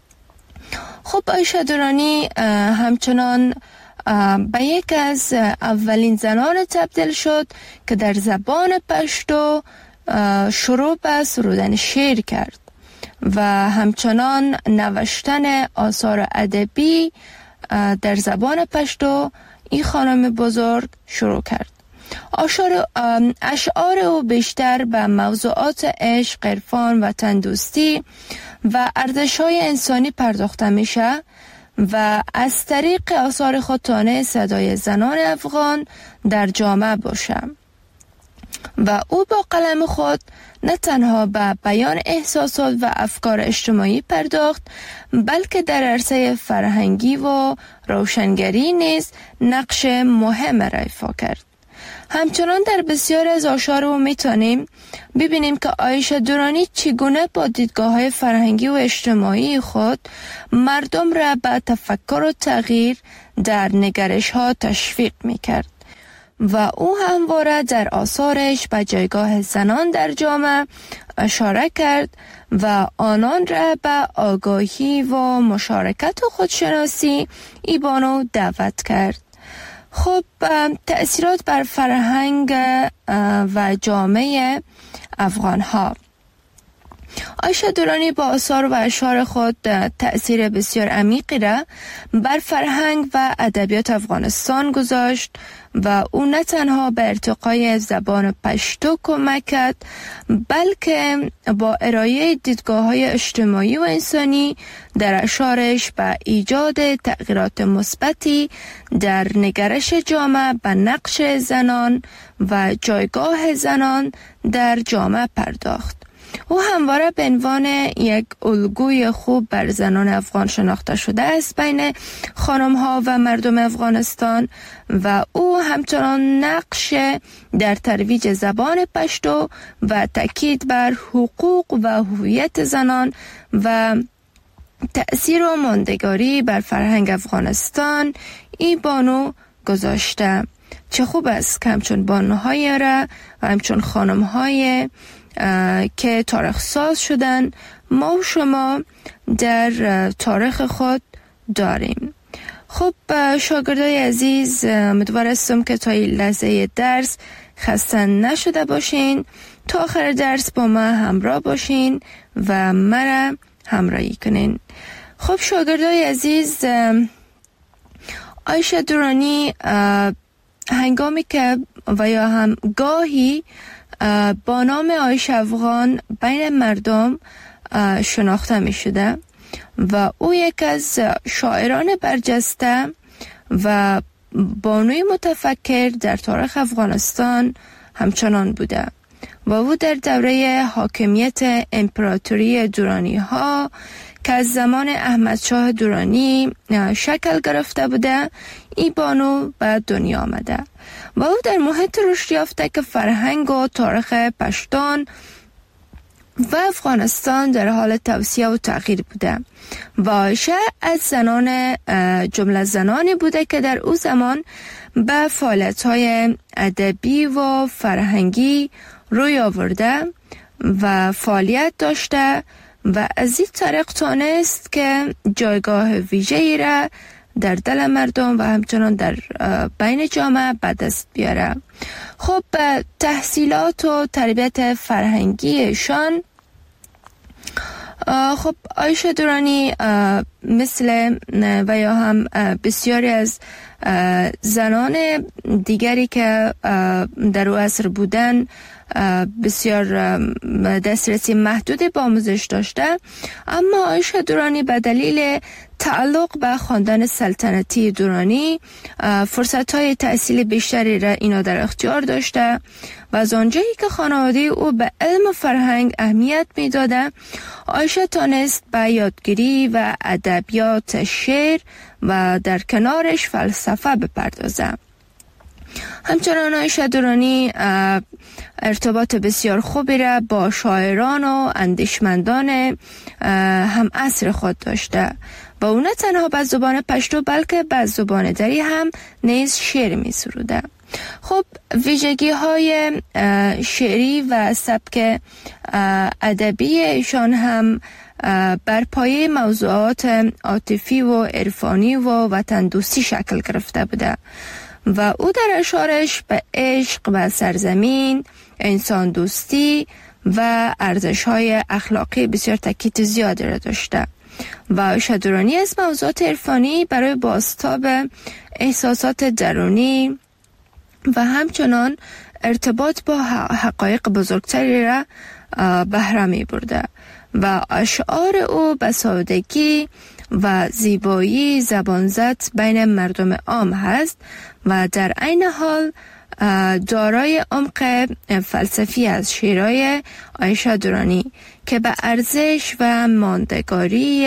خب عایشه درانی همچنان به یک از اولین زنان تبدیل شد که در زبان پشتو شروع به سرودن شعر کرد و همچنان نوشتن آثار ادبی در زبان پشتو این خانم بزرگ شروع کرد. اشعار او بیشتر به موضوعات عشق، عرفان و تندوستی و ارزش‌های انسانی پرداخته میشه و از طریق آثار خود تانه صدای زنان افغان در جامعه باشه. و او با قلم خود نه تنها به بیان احساسات و افکار اجتماعی پرداخت، بلکه در عرصه فرهنگی و روشنگری نیز نقش مهم را ایفا کرد. همچنان در بسیاری از آثار او میتونیم ببینیم که عایشه درانی چگونه با دیدگاه‌های فرهنگی و اجتماعی خود مردم را به تفکر و تغییر در نگرش‌ها تشویق میکرد و او همواره در آثارش به جایگاه زنان در جامعه اشاره کرد و آنان را به آگاهی و مشارکت و خودشناسی ایبانو دعوت کرد. خب تأثیرات بر فرهنگ و جامعه افغان ها. عایشه درانی با آثار و اشعار خود تأثیر بسیار عمیقی را بر فرهنگ و ادبیات افغانستان گذاشت و او نه تنها به ارتقای زبان پشتو کمک کرد، بلکه با ارائه دیدگاه‌های اجتماعی و انسانی در اشعارش به ایجاد تغییرات مثبتی در نگرش جامعه به نقش زنان و جایگاه زنان در جامعه پرداخت. او همواره به عنوان یک الگوی خوب بر زنان افغان شناخته شده است بین خانم‌ها و مردم افغانستان و او همچنان نقش در ترویج زبان پشتو و تاکید بر حقوق و هویت زنان و تأثیر و ماندگاری بر فرهنگ افغانستان ای بانو گذاشته. چه خوب است که همچون بانوهای را و همچون خانم‌های که تاریخ ساز شدن ما و شما در تاریخ خود داریم. خب شاگردای عزیز، امیدوار هستم که تا این لحظه درس خسته نشده باشین، تا آخر درس با ما همراه باشین و مرا همراهی کنین. خب شاگردای عزیز، عایشه درانی هنگامی که و یا هم گاهی با نام عایشه افغان بین مردم شناخته می شده و او یک از شاعران برجسته و بانوی متفکر در تاریخ افغانستان همچنان بوده و او در دوره حاکمیت امپراتوری درانی ها که از زمان احمد شاه درانی شکل گرفته بوده ای بانو به دنیا آمده و او در محیط رشد یافته که فرهنگ و تاریخ پشتون و افغانستان در حال توسعه و تغییر بوده و عایشه از زنان جمله زنانی بوده که در او زمان به فعالیت‌های ادبی و فرهنگی روی آورده و فعالیت داشته و از این طریق توانست که جایگاه ویژه‌ای را در دل مردم و همچنان در بین جامعه به دست بیاره. خب تحصیلات و تربیت فرهنگیشان، خب عایشه درانی مثل و یا هم بسیاری از زنان دیگری که در او عصر بودن بسیار دسترسی محدودی به آموزش داشته، اما عایشه درانی به دلیل تعلق به خاندان سلطنتی درانی فرصت‌های تحصیل بیشتری را اینا در اختیار داشته و از آنجایی که خانواده او به علم و فرهنگ اهمیت می‌داده، عایشه تانست به یادگیری و ادبیات شعر و در کنارش فلسفه بپردازه. همچنان عایشه درانی ارتباط بسیار خوبی را با شاعران و اندیشمندان هم عصر خود داشته و او نه تنها به زبان پشتو بلکه به زبان دری هم نیز شعر می سروده. خب ویژگی های شعری و سبک ادبی ایشان هم بر پایه موضوعات عاطفی و عرفانی و وطن دوستی شکل گرفته بوده و او در اشعارش به عشق و سرزمین، انسان دوستی و ارزش‌های اخلاقی بسیار تاکید زیادی را داشته و عایشه درانی از موضوعات عرفانی برای بازتاب احساسات درونی و همچنان ارتباط با حقایق بزرگتری را بهره می برده و اشعار او به سادگی و زیبایی زبانزد بین مردم عام هست و در عین حال دارای عمق فلسفی از شعرهای عایشه درانی که به ارزش و ماندگاری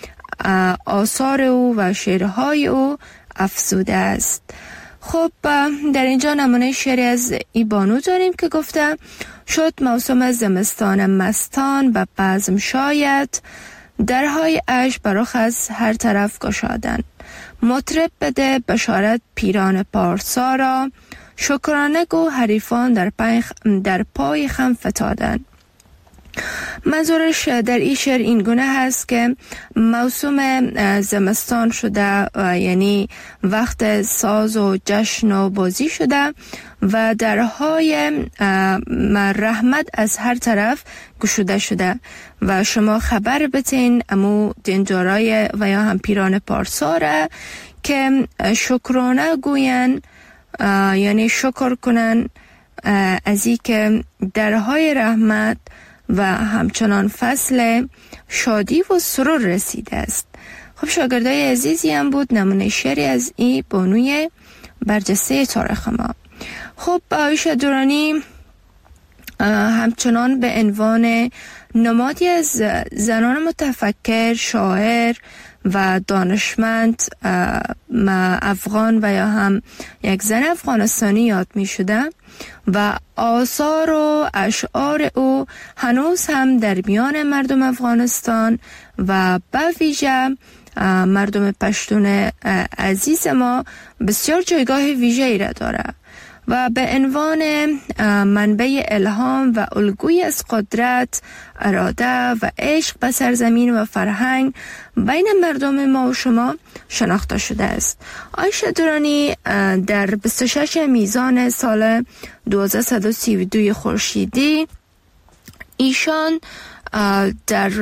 آثار او و شعرهای او افزوده است. خب در اینجا نمونه شعری از ای بانو داریم که گفته: شد موسم زمستان مستان و بزم شاید، درهای عشق برخ از هر طرف گشادن. مطرب بده بشارت پیران پارسا را، شکرانه گو حریفان در, در پای خم فتادن. منظورش در این شعر این گونه هست که موسم زمستان شده و یعنی وقت ساز و جشن و بازی شده و درهای رحمت از هر طرف گشوده شده و شما خبر بتین امو دینجارای و یا هم پیران پارسا را که شکرانه گوین، یعنی شکر کنن از این که درهای رحمت و همچنان فصل شادی و سرور رسیده است. خب شاگردای عزیزی هم بود نمونه شعری از این بانوی برجسته تاریخ ما. خب عایشه درانی همچنان به عنوان نمادی از زنان متفکر، شاعر و دانشمند افغان و یا هم یک زن افغانستانی یاد می شده و آثار و اشعار او هنوز هم در میان مردم افغانستان و به ویژه مردم پشتون عزیز ما بسیار جایگاه ویژه‌ای را داره و به عنوان منبع الهام و الگوی از قدرت، اراده و عشق به سرزمین و فرهنگ بین مردم ما و شما شناخته شده است. عایشه درانی در بیست و شش میزان سال دو هزار و سی و دو خورشیدی ایشان در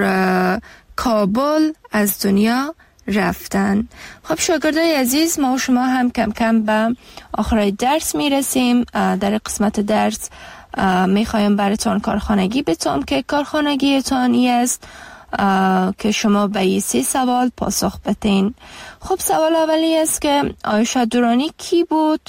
کابل از دنیا رفتن. خب شاگردای عزیز، ما و شما هم کم کم به آخرای درس میرسیم. در قسمت درس میخوایم براتون کارخانگی بتونم که کارخانگیتان ای است که شما به این سه سوال پاسخ بدین. خب سوال اولی است که عایشه درانی کی بود؟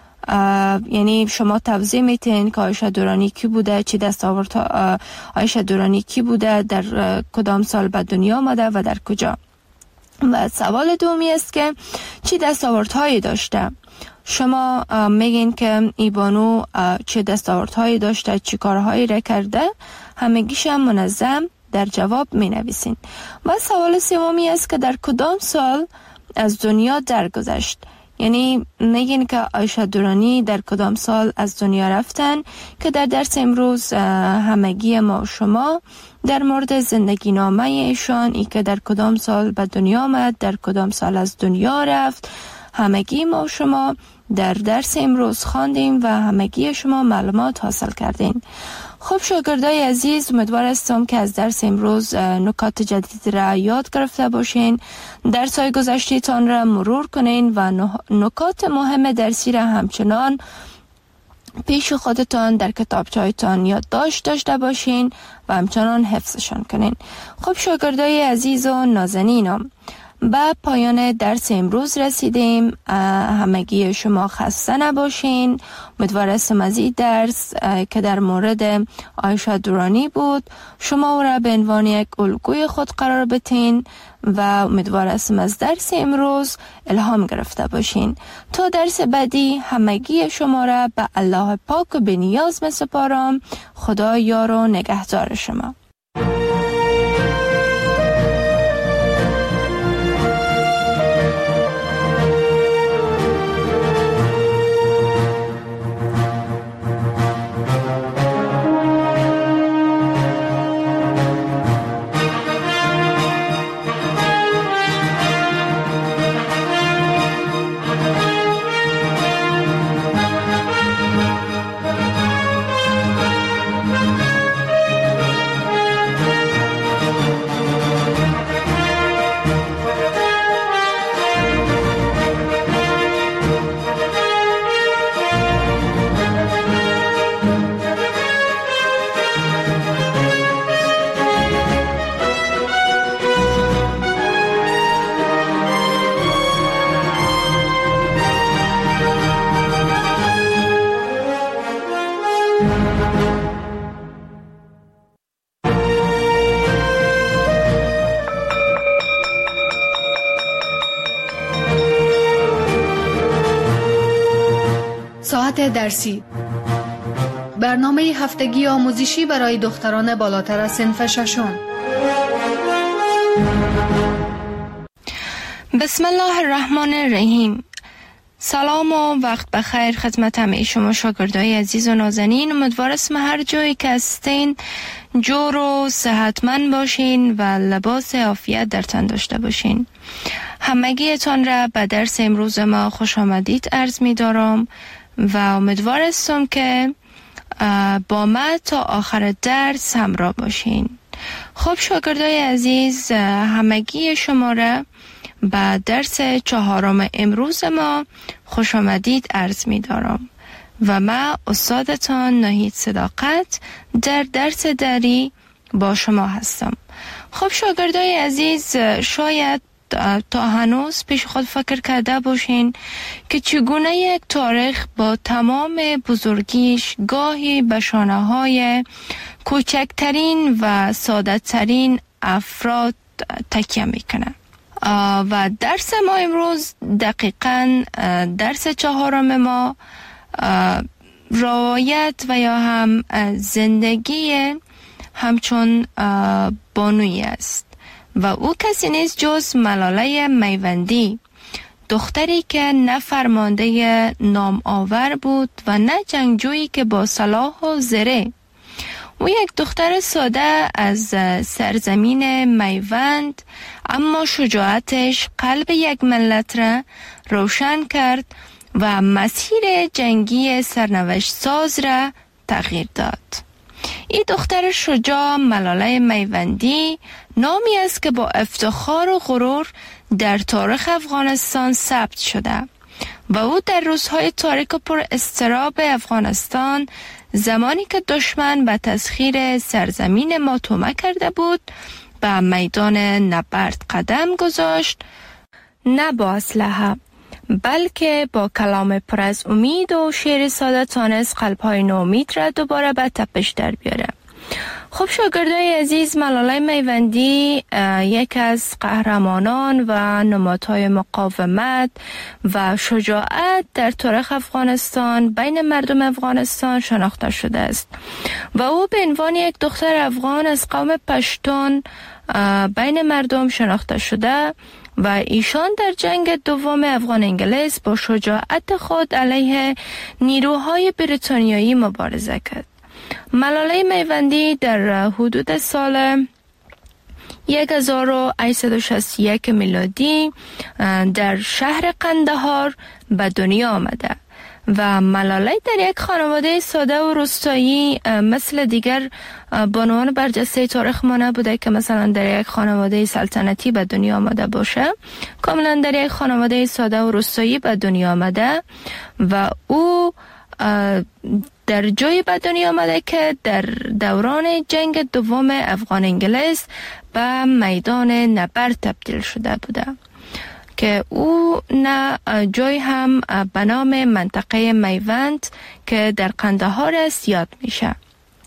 یعنی شما توضیح میتین که عایشه درانی کی بوده، چی دستاورد عایشه درانی کی بوده، در کدام سال به دنیا آمده و در کجا. و سوال دومی است که چی دستاوردهایی داشته؟ شما میگین که ای بانو چه دستاوردهایی داشته، چی کارهایی را کرده، همگیش هم منظم در جواب می نویسین. و سوال سومی است که در کدام سال از دنیا درگذشت؟ یعنی میگین که عایشه درانی در کدام سال از دنیا رفتن که در درس امروز همگی ما و شما در مورد زندگی نامه ایشان، ای که در کدام سال به دنیا آمد، در کدام سال از دنیا رفت، همگی ما و شما در درس امروز خواندیم و همگی شما معلومات حاصل کردین. خب شاگردای عزیز، امیدوار هستم که از درس امروز نکات جدید را یاد گرفته باشین، درس‌های گذشته‌تان را مرور کنین و نکات مهم درسی را همچنان پیش خودتان در کتابچه‌تان یادداشت داشته باشین و همچنان حفظشان کنین. خب شاگردای عزیز و نازنینم، به پایان درس امروز رسیدیم. همگی شما خسته نباشین. امیدوار هستم از این درس که در مورد عایشه درانی بود شما او را به عنوان یک الگوی خود قرار بدین و امیدوار هستم از درس امروز الهام گرفته باشین. تا درس بعدی همگی شما را به الله پاک و به نیاز می سپارم. خدا یار و نگهدار شما. ساعت درسی، برنامه هفتگی آموزشی برای دختران بالاتر از صنف ششم. بسم الله الرحمن الرحیم. سلام و وقت بخیر خدمت همه شما شاگردای عزیز و نازنین. امیدوارم هر جایی که هستین جور و صحتمند باشین و لباس عافیت در تن داشته باشین. همگیتان را به درس امروز ما خوش آمدید عرض می دارم و امیدوارم که با ما تا آخر درس همراه باشین. خب شاگردای عزیز، همگی شما را به درس چهارم امروز ما خوش آمدید عرض می دارم و من استادتان ناهید صداقت در درس دری با شما هستم. خب شاگردای عزیز، شاید تا هنوز پیش خود فکر کرده باشین که چگونه یک تاریخ با تمام بزرگیش گاهی به شانه‌های کوچکترین و ساده‌ترین افراد تکیه میکنه. و درس ما امروز دقیقاً درس چهارم ما روایت و یا هم زندگی همچون بانویی است و او کسی نیست جز ملاله میوندی، دختری که نه فرمانده نام آور بود و نه جنگجویی که با سلاح و زره. او یک دختر ساده از سرزمین میوند، اما شجاعتش قلب یک ملت را روشن کرد و مسیر جنگی سرنوشت ساز را تغییر داد. این دختر شجاع ملاله میوندی نامی است که با افتخار و غرور در تاریخ افغانستان ثبت شده و او در روزهای تاریک و پر اضطراب افغانستان، زمانی که دشمن به تسخیر سرزمین ما تومه کرده بود، به میدان نبرد قدم گذاشت، نه با اسلحه بلکه با کلام پر از امید و شعر ساده تانست قلب‌های ناامید را دوباره به تپش در بیاره. خب شاگردای عزیز، ملاله میوندی یک از قهرمانان و نمادهای مقاومت و شجاعت در تاریخ افغانستان بین مردم افغانستان شناخته شده است و او به عنوان یک دختر افغان از قوم پشتون بین مردم شناخته شده و ایشان در جنگ دوم افغان انگلیس با شجاعت خود علیه نیروهای بریتانیایی مبارزه کرد. ملاله میوندی در حدود سال هزار و هشتصد و شصت و یک میلادی در شهر قندهار به دنیا آمده و ملاله در یک خانواده ساده و روستایی مثل دیگر بانوان برجسته تاریخ ما نبوده که مثلا در یک خانواده سلطنتی به دنیا آمده باشه. کاملا در یک خانواده ساده و روستایی به دنیا آمده و او در جای به دنیا آمده که در دوران جنگ دوم افغان انگلیس به میدان نبرد تبدیل شده بوده که او نه جای هم به نام منطقه میوند که در قندهار است یاد میشه.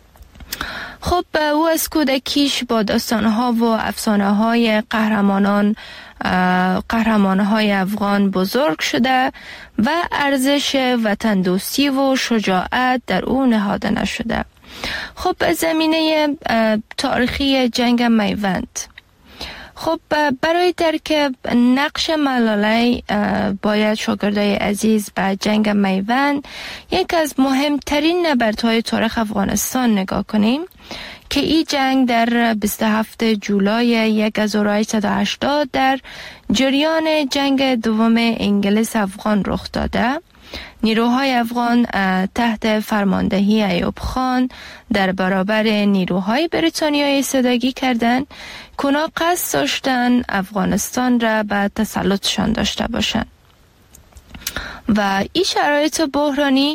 خب او از کودکیش با داستانها و افسانه‌های قهرمانان قهرمانهای افغان بزرگ شده و ارزش وطن دوستی و شجاعت در او نهاده نشده. خب زمینه تاریخی جنگ میوند. خب برای درک نقش ملاله باید شاگردای عزیز به جنگ میوند، یک از مهمترین نبردهای تاریخ افغانستان نگاه کنیم که این جنگ در بیست و هفتم جولای هزار و هشتصد و هشتاد در جریان جنگ دوم انگلیس افغان رخ داده. نیروهای افغان تحت فرماندهی ایوب خان در برابر نیروهای بریتانیایی ایستادگی کردند که اونا قصد داشتن افغانستان را به تسلطشان داشته باشند و این شرایط بحرانی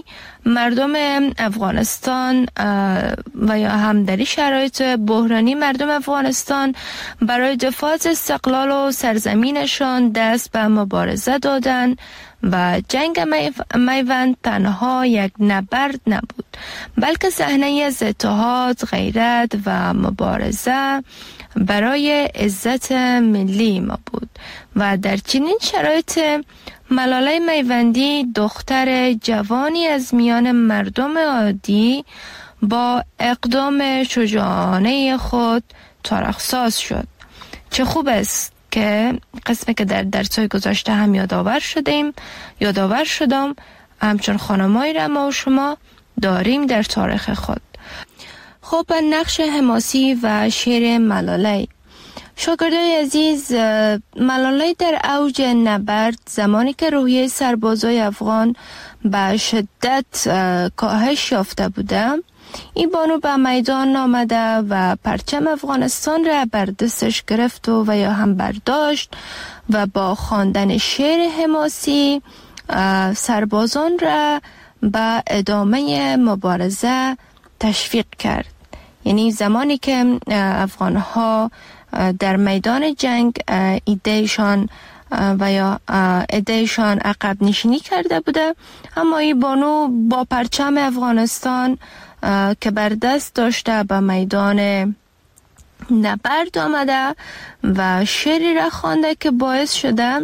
مردم افغانستان و یا هم در شرایط بحرانی مردم افغانستان برای دفاع از استقلال و سرزمینشان دست به مبارزه دادند و جنگ میوند تنها یک نبرد نبود، بلکه صحنه از اتحاد، غیرت و مبارزه برای عزت ملی ما بود. و در چنین شرایط ملاله میوندی دختر جوانی از میان مردم عادی با اقدام شجاعانه خود تاراخ‌ساز شد. چه خوب است که قسمی که در درس‌های گذشته هم یادآور شدیم یادآور شدم همچون خانمایی را ما و شما داریم در تاریخ خود. خب نقش حماسی و شعر ملاله. شاگردای عزیز، ملاله در اوج نبرد زمانی که روحیه سربازای افغان به شدت کاهش یافته بوده، این بانو به میدان آمده و پرچم افغانستان را بر دستش گرفت و, و یا هم برداشت و با خواندن شعر حماسی سربازان را به ادامه مبارزه تشویق کرد. یعنی زمانی که افغانها در میدان جنگ ایدهشان و یا ایدهشان عقب نشینی کرده بوده، اما این بانو با پرچم افغانستان که بر دست داشته به میدان نبرد آمده و شعری را خوانده که باعث شده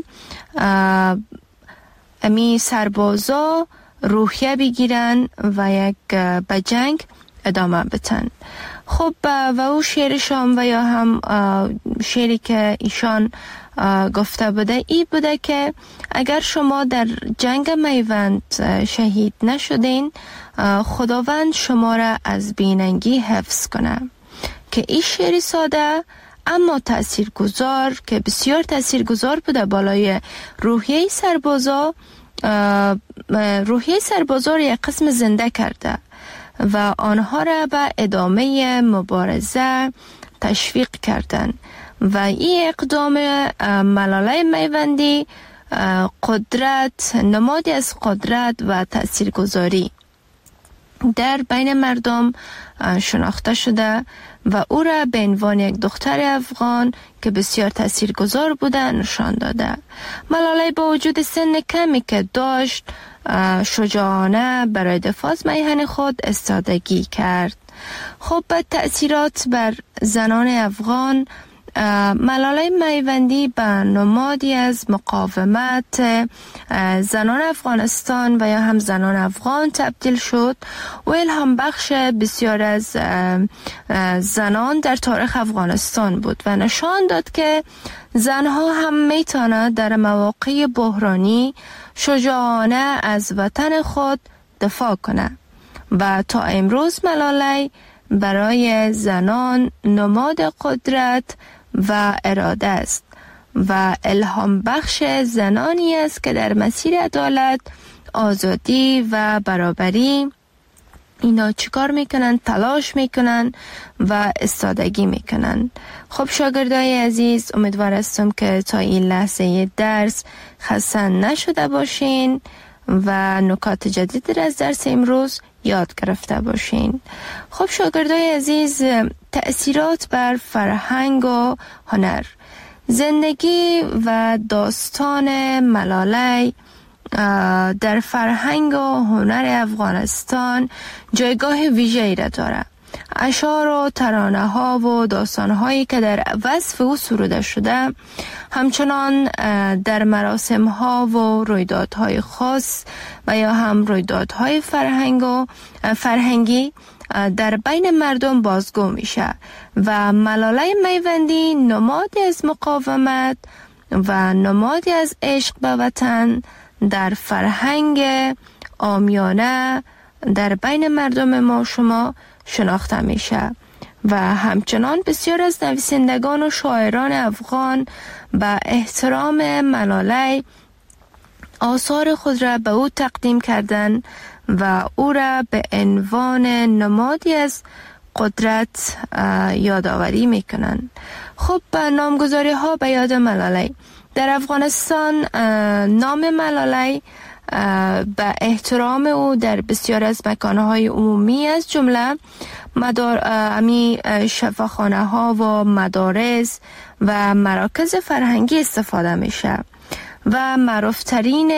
امی سربازا روحیه بگیرن و یک به جنگ ادامه بتن. خب و او شعرشان و یا هم شعری که ایشان گفته بوده ای بوده که اگر شما در جنگ میوند شهید نشدین، خداوند شما را از بیننگی حفظ کنه. که این شعری ساده اما تاثیرگذار که بسیار تاثیرگذار بوده بالای روحیه سربازا روحیه سربازا را یک قسم زنده کرده و آنها را به ادامه مبارزه تشویق کردند. و این اقدام ملاله میوندی قدرت، نمادی از قدرت و تاثیرگذاری در بین مردم شناخته شده و او را به عنوان یک دختر افغان که بسیار تاثیرگذار بوده نشان داده. ملاله با وجود سن کمی که داشت، شجاعانه برای دفاع از میهن خود استادگی کرد. خب به تأثیرات بر زنان افغان، ملاله میوندی به نمادی از مقاومت زنان افغانستان و یا هم زنان افغان تبدیل شد و الهام بخش بسیار از زنان در تاریخ افغانستان بود و نشان داد که زنها هم میتونه در مواقع بحرانی شجاعانه از وطن خود دفاع کنه و تا امروز ملاله برای زنان نماد قدرت و اراده است و الهام بخش زنانی است که در مسیر عدالت، آزادی و برابری اینا چیکار میکنن؟ تلاش میکنن و استادگی میکنن. خب شاگردای عزیز، امیدوار هستم که تا این لحظه درس خسته نشده باشین و نکات جدید از درس امروز یاد گرفته باشین. خب شاگردای عزیز، تأثیرات بر فرهنگ و هنر. زندگی و داستان ملاله در فرهنگ و هنر افغانستان جایگاه ویژه‌ای را دارد. اشعار و ترانه ها و داستان هایی که در وصف او سروده شده همچنان در مراسم ها و رویدادهای خاص و یا هم رویدادهای فرهنگ و فرهنگی در بین مردم بازگو میشه و ملاله میوندی نمادی از مقاومت و نمادی از عشق به وطن در فرهنگ عامیانه در بین مردم ما شما شناخته میشه و همچنان بسیار از نویسندگان و شاعران افغان به احترام ملاله آثار خود را به او تقدیم کردند و او را به عنوان نمادی از قدرت یادآوری میکنند. خب نامگذاری ها به یاد ملاله. در افغانستان نام ملاله به احترام او در بسیار از مکانهای عمومی از جمله مدار امی شفاخانه ها و مدارس و مراکز فرهنگی استفاده میشه و معروفترین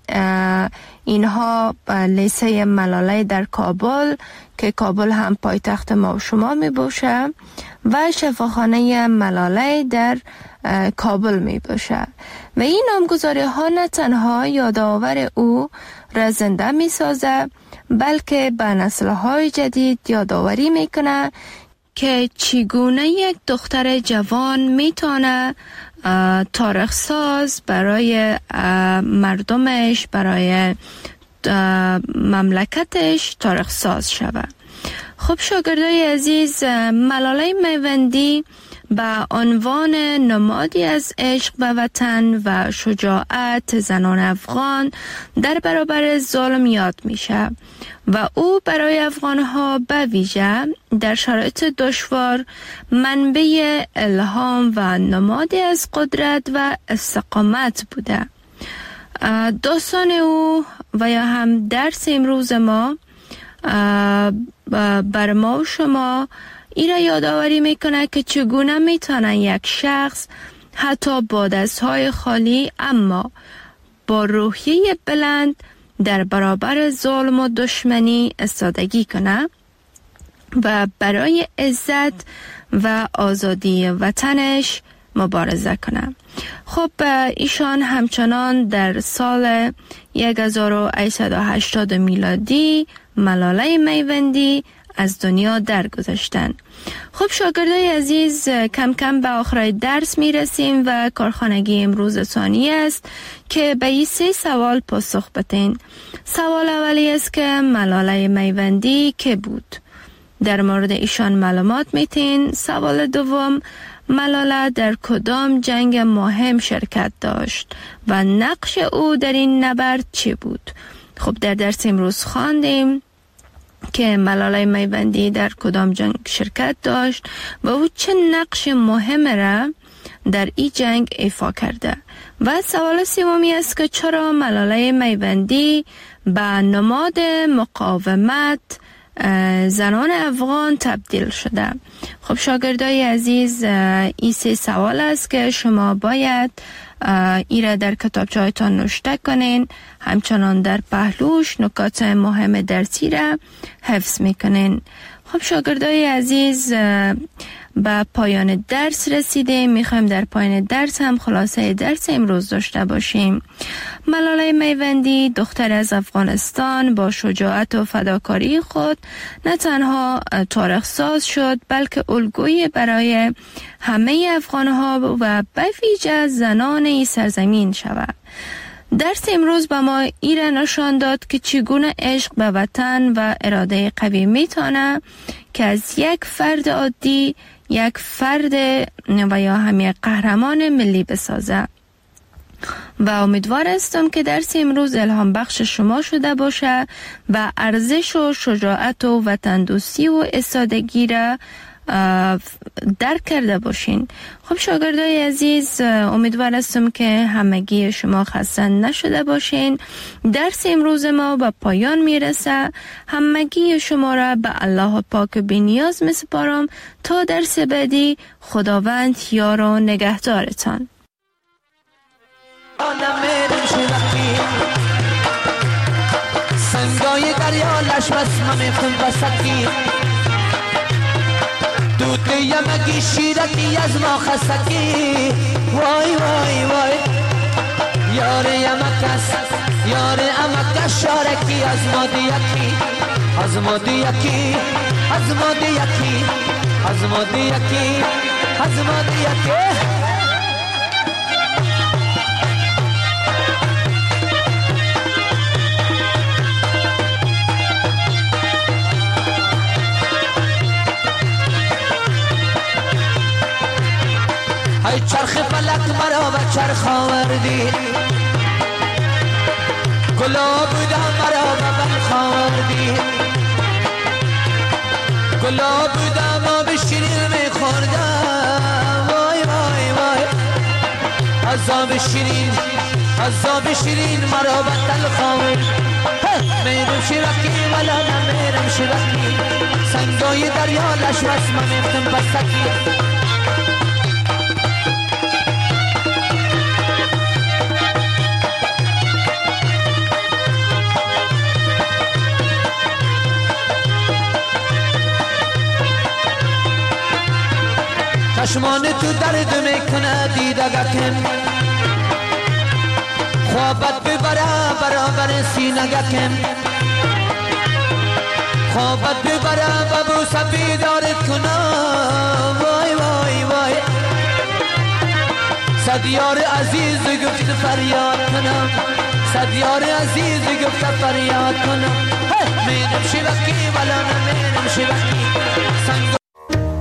اینها لیسه ملاله در کابل که کابل هم پایتخت ما و شما می باشه و شفاخانه ملاله در کابل می باشه و این نامگذاری ها نه تنها یادآور او را زنده می سازه بلکه به نسل های جدید یادآوری می کنه که چگونه یک دختر جوان می تونه تاریخ ساز برای مردمش، برای مملکتش تاریخ ساز شود. خب شاگردای عزیز، ملاله میوندی به عنوان نمادی از عشق به وطن و شجاعت زنان افغان در برابر ظلم یاد میشه و او برای افغانها به ویژه در شرایط دشوار منبع الهام و نمادی از قدرت و استقامت بوده. داستان او و یا هم درس امروز ما بر ما و شما این را یادآوری میکنه که چگونه میتونه یک شخص حتی با دستهای خالی اما با روحیه بلند در برابر ظلم و دشمنی ایستادگی کنه و برای عزت و آزادی وطنش مبارزه کنه. خب ایشان همچنان در سال هزار و هشتصد و هشتاد میلادی ملاله میوندی از دنیا درگذشتن. خب شاگردای عزیز، کم کم به آخر درس می رسیم و کارخانگی امروز ثانی است که به این سه سوال پاسخ بدین. سوال اولی است که ملاله میوندی که بود؟ در مورد ایشان معلومات میتین. سوال دوم، ملاله در کدام جنگ مهم شرکت داشت و نقش او در این نبرد چی بود؟ خب در درس امروز خواندیم که ملاله میوندی در کدام جنگ شرکت داشت و او چه نقش مهم را در این جنگ ایفا کرده. و سوال سومی است که چرا ملاله میوندی به نماد مقاومت زنان افغان تبدیل شده؟ خب شاگردای عزیز، این سه سوال است که شما باید ای را در کتابچه هایتان نوشته کنین، همچنان در پهلوش نکات مهم درسی را حفظ میکنین. خب شاگردای عزیز، به پایان درس رسیدیم. میخوایم در پایان درس هم خلاصه درس امروز داشته باشیم. ملاله میوندی دختر از افغانستان با شجاعت و فداکاری خود نه تنها تاریخ ساز شد بلکه الگویی برای همه افغانها و به ویژه زنان این سرزمین شود. درس امروز به ما ایره نشان داد که چگونه عشق به وطن و اراده قوی میتونه که از یک فرد عادی یک فرد و یا هم یک قهرمان ملی بسازه. و امیدوار هستم که درس امروز الهام بخش شما شده باشه و ارزش و شجاعت و وطن دوستی و ایستادگی را درک کرده باشین. خب شاگردای عزیز، امیدوار هستم که همگی شما خسته نشده باشین. درس امروز ما به پایان میرسه. همگی شما را به الله پاک بی‌نیاز میسپارم تا درس بعدی. خداوند یار و نگهدارتان. سنگای دریا لشمس ممیخون بسکی دود یمگی شیرتی از ما خسکی وای وای وای یار یمکس یار امکس شارکی از ما دیکی از ما دیکی از ما دیکی از ما دیکی از ما دیکی ای چرخ فلک مرا به چرخ آوردی گلاب بودم مرا به بلخ آوردی گلاب بودم آب شیرین میخوردم وای وای وای از آب شیرین عذاب شیرین مرا به تلخاوی میرم شیرکی ولا نمیرم شیرکی سنگای دریا لشوس من میفتم پسکی چشمان تو درد میکنه دیدگکم خوابت ببره برابر سینگکم خوابت ببره و بوسه بیدارت کنم وای وای وای صد یار عزیز گفت فریاد کنم صد یار عزیز گفت فریاد کنم میرم شبکی ولا نمیرم شبکی سنگ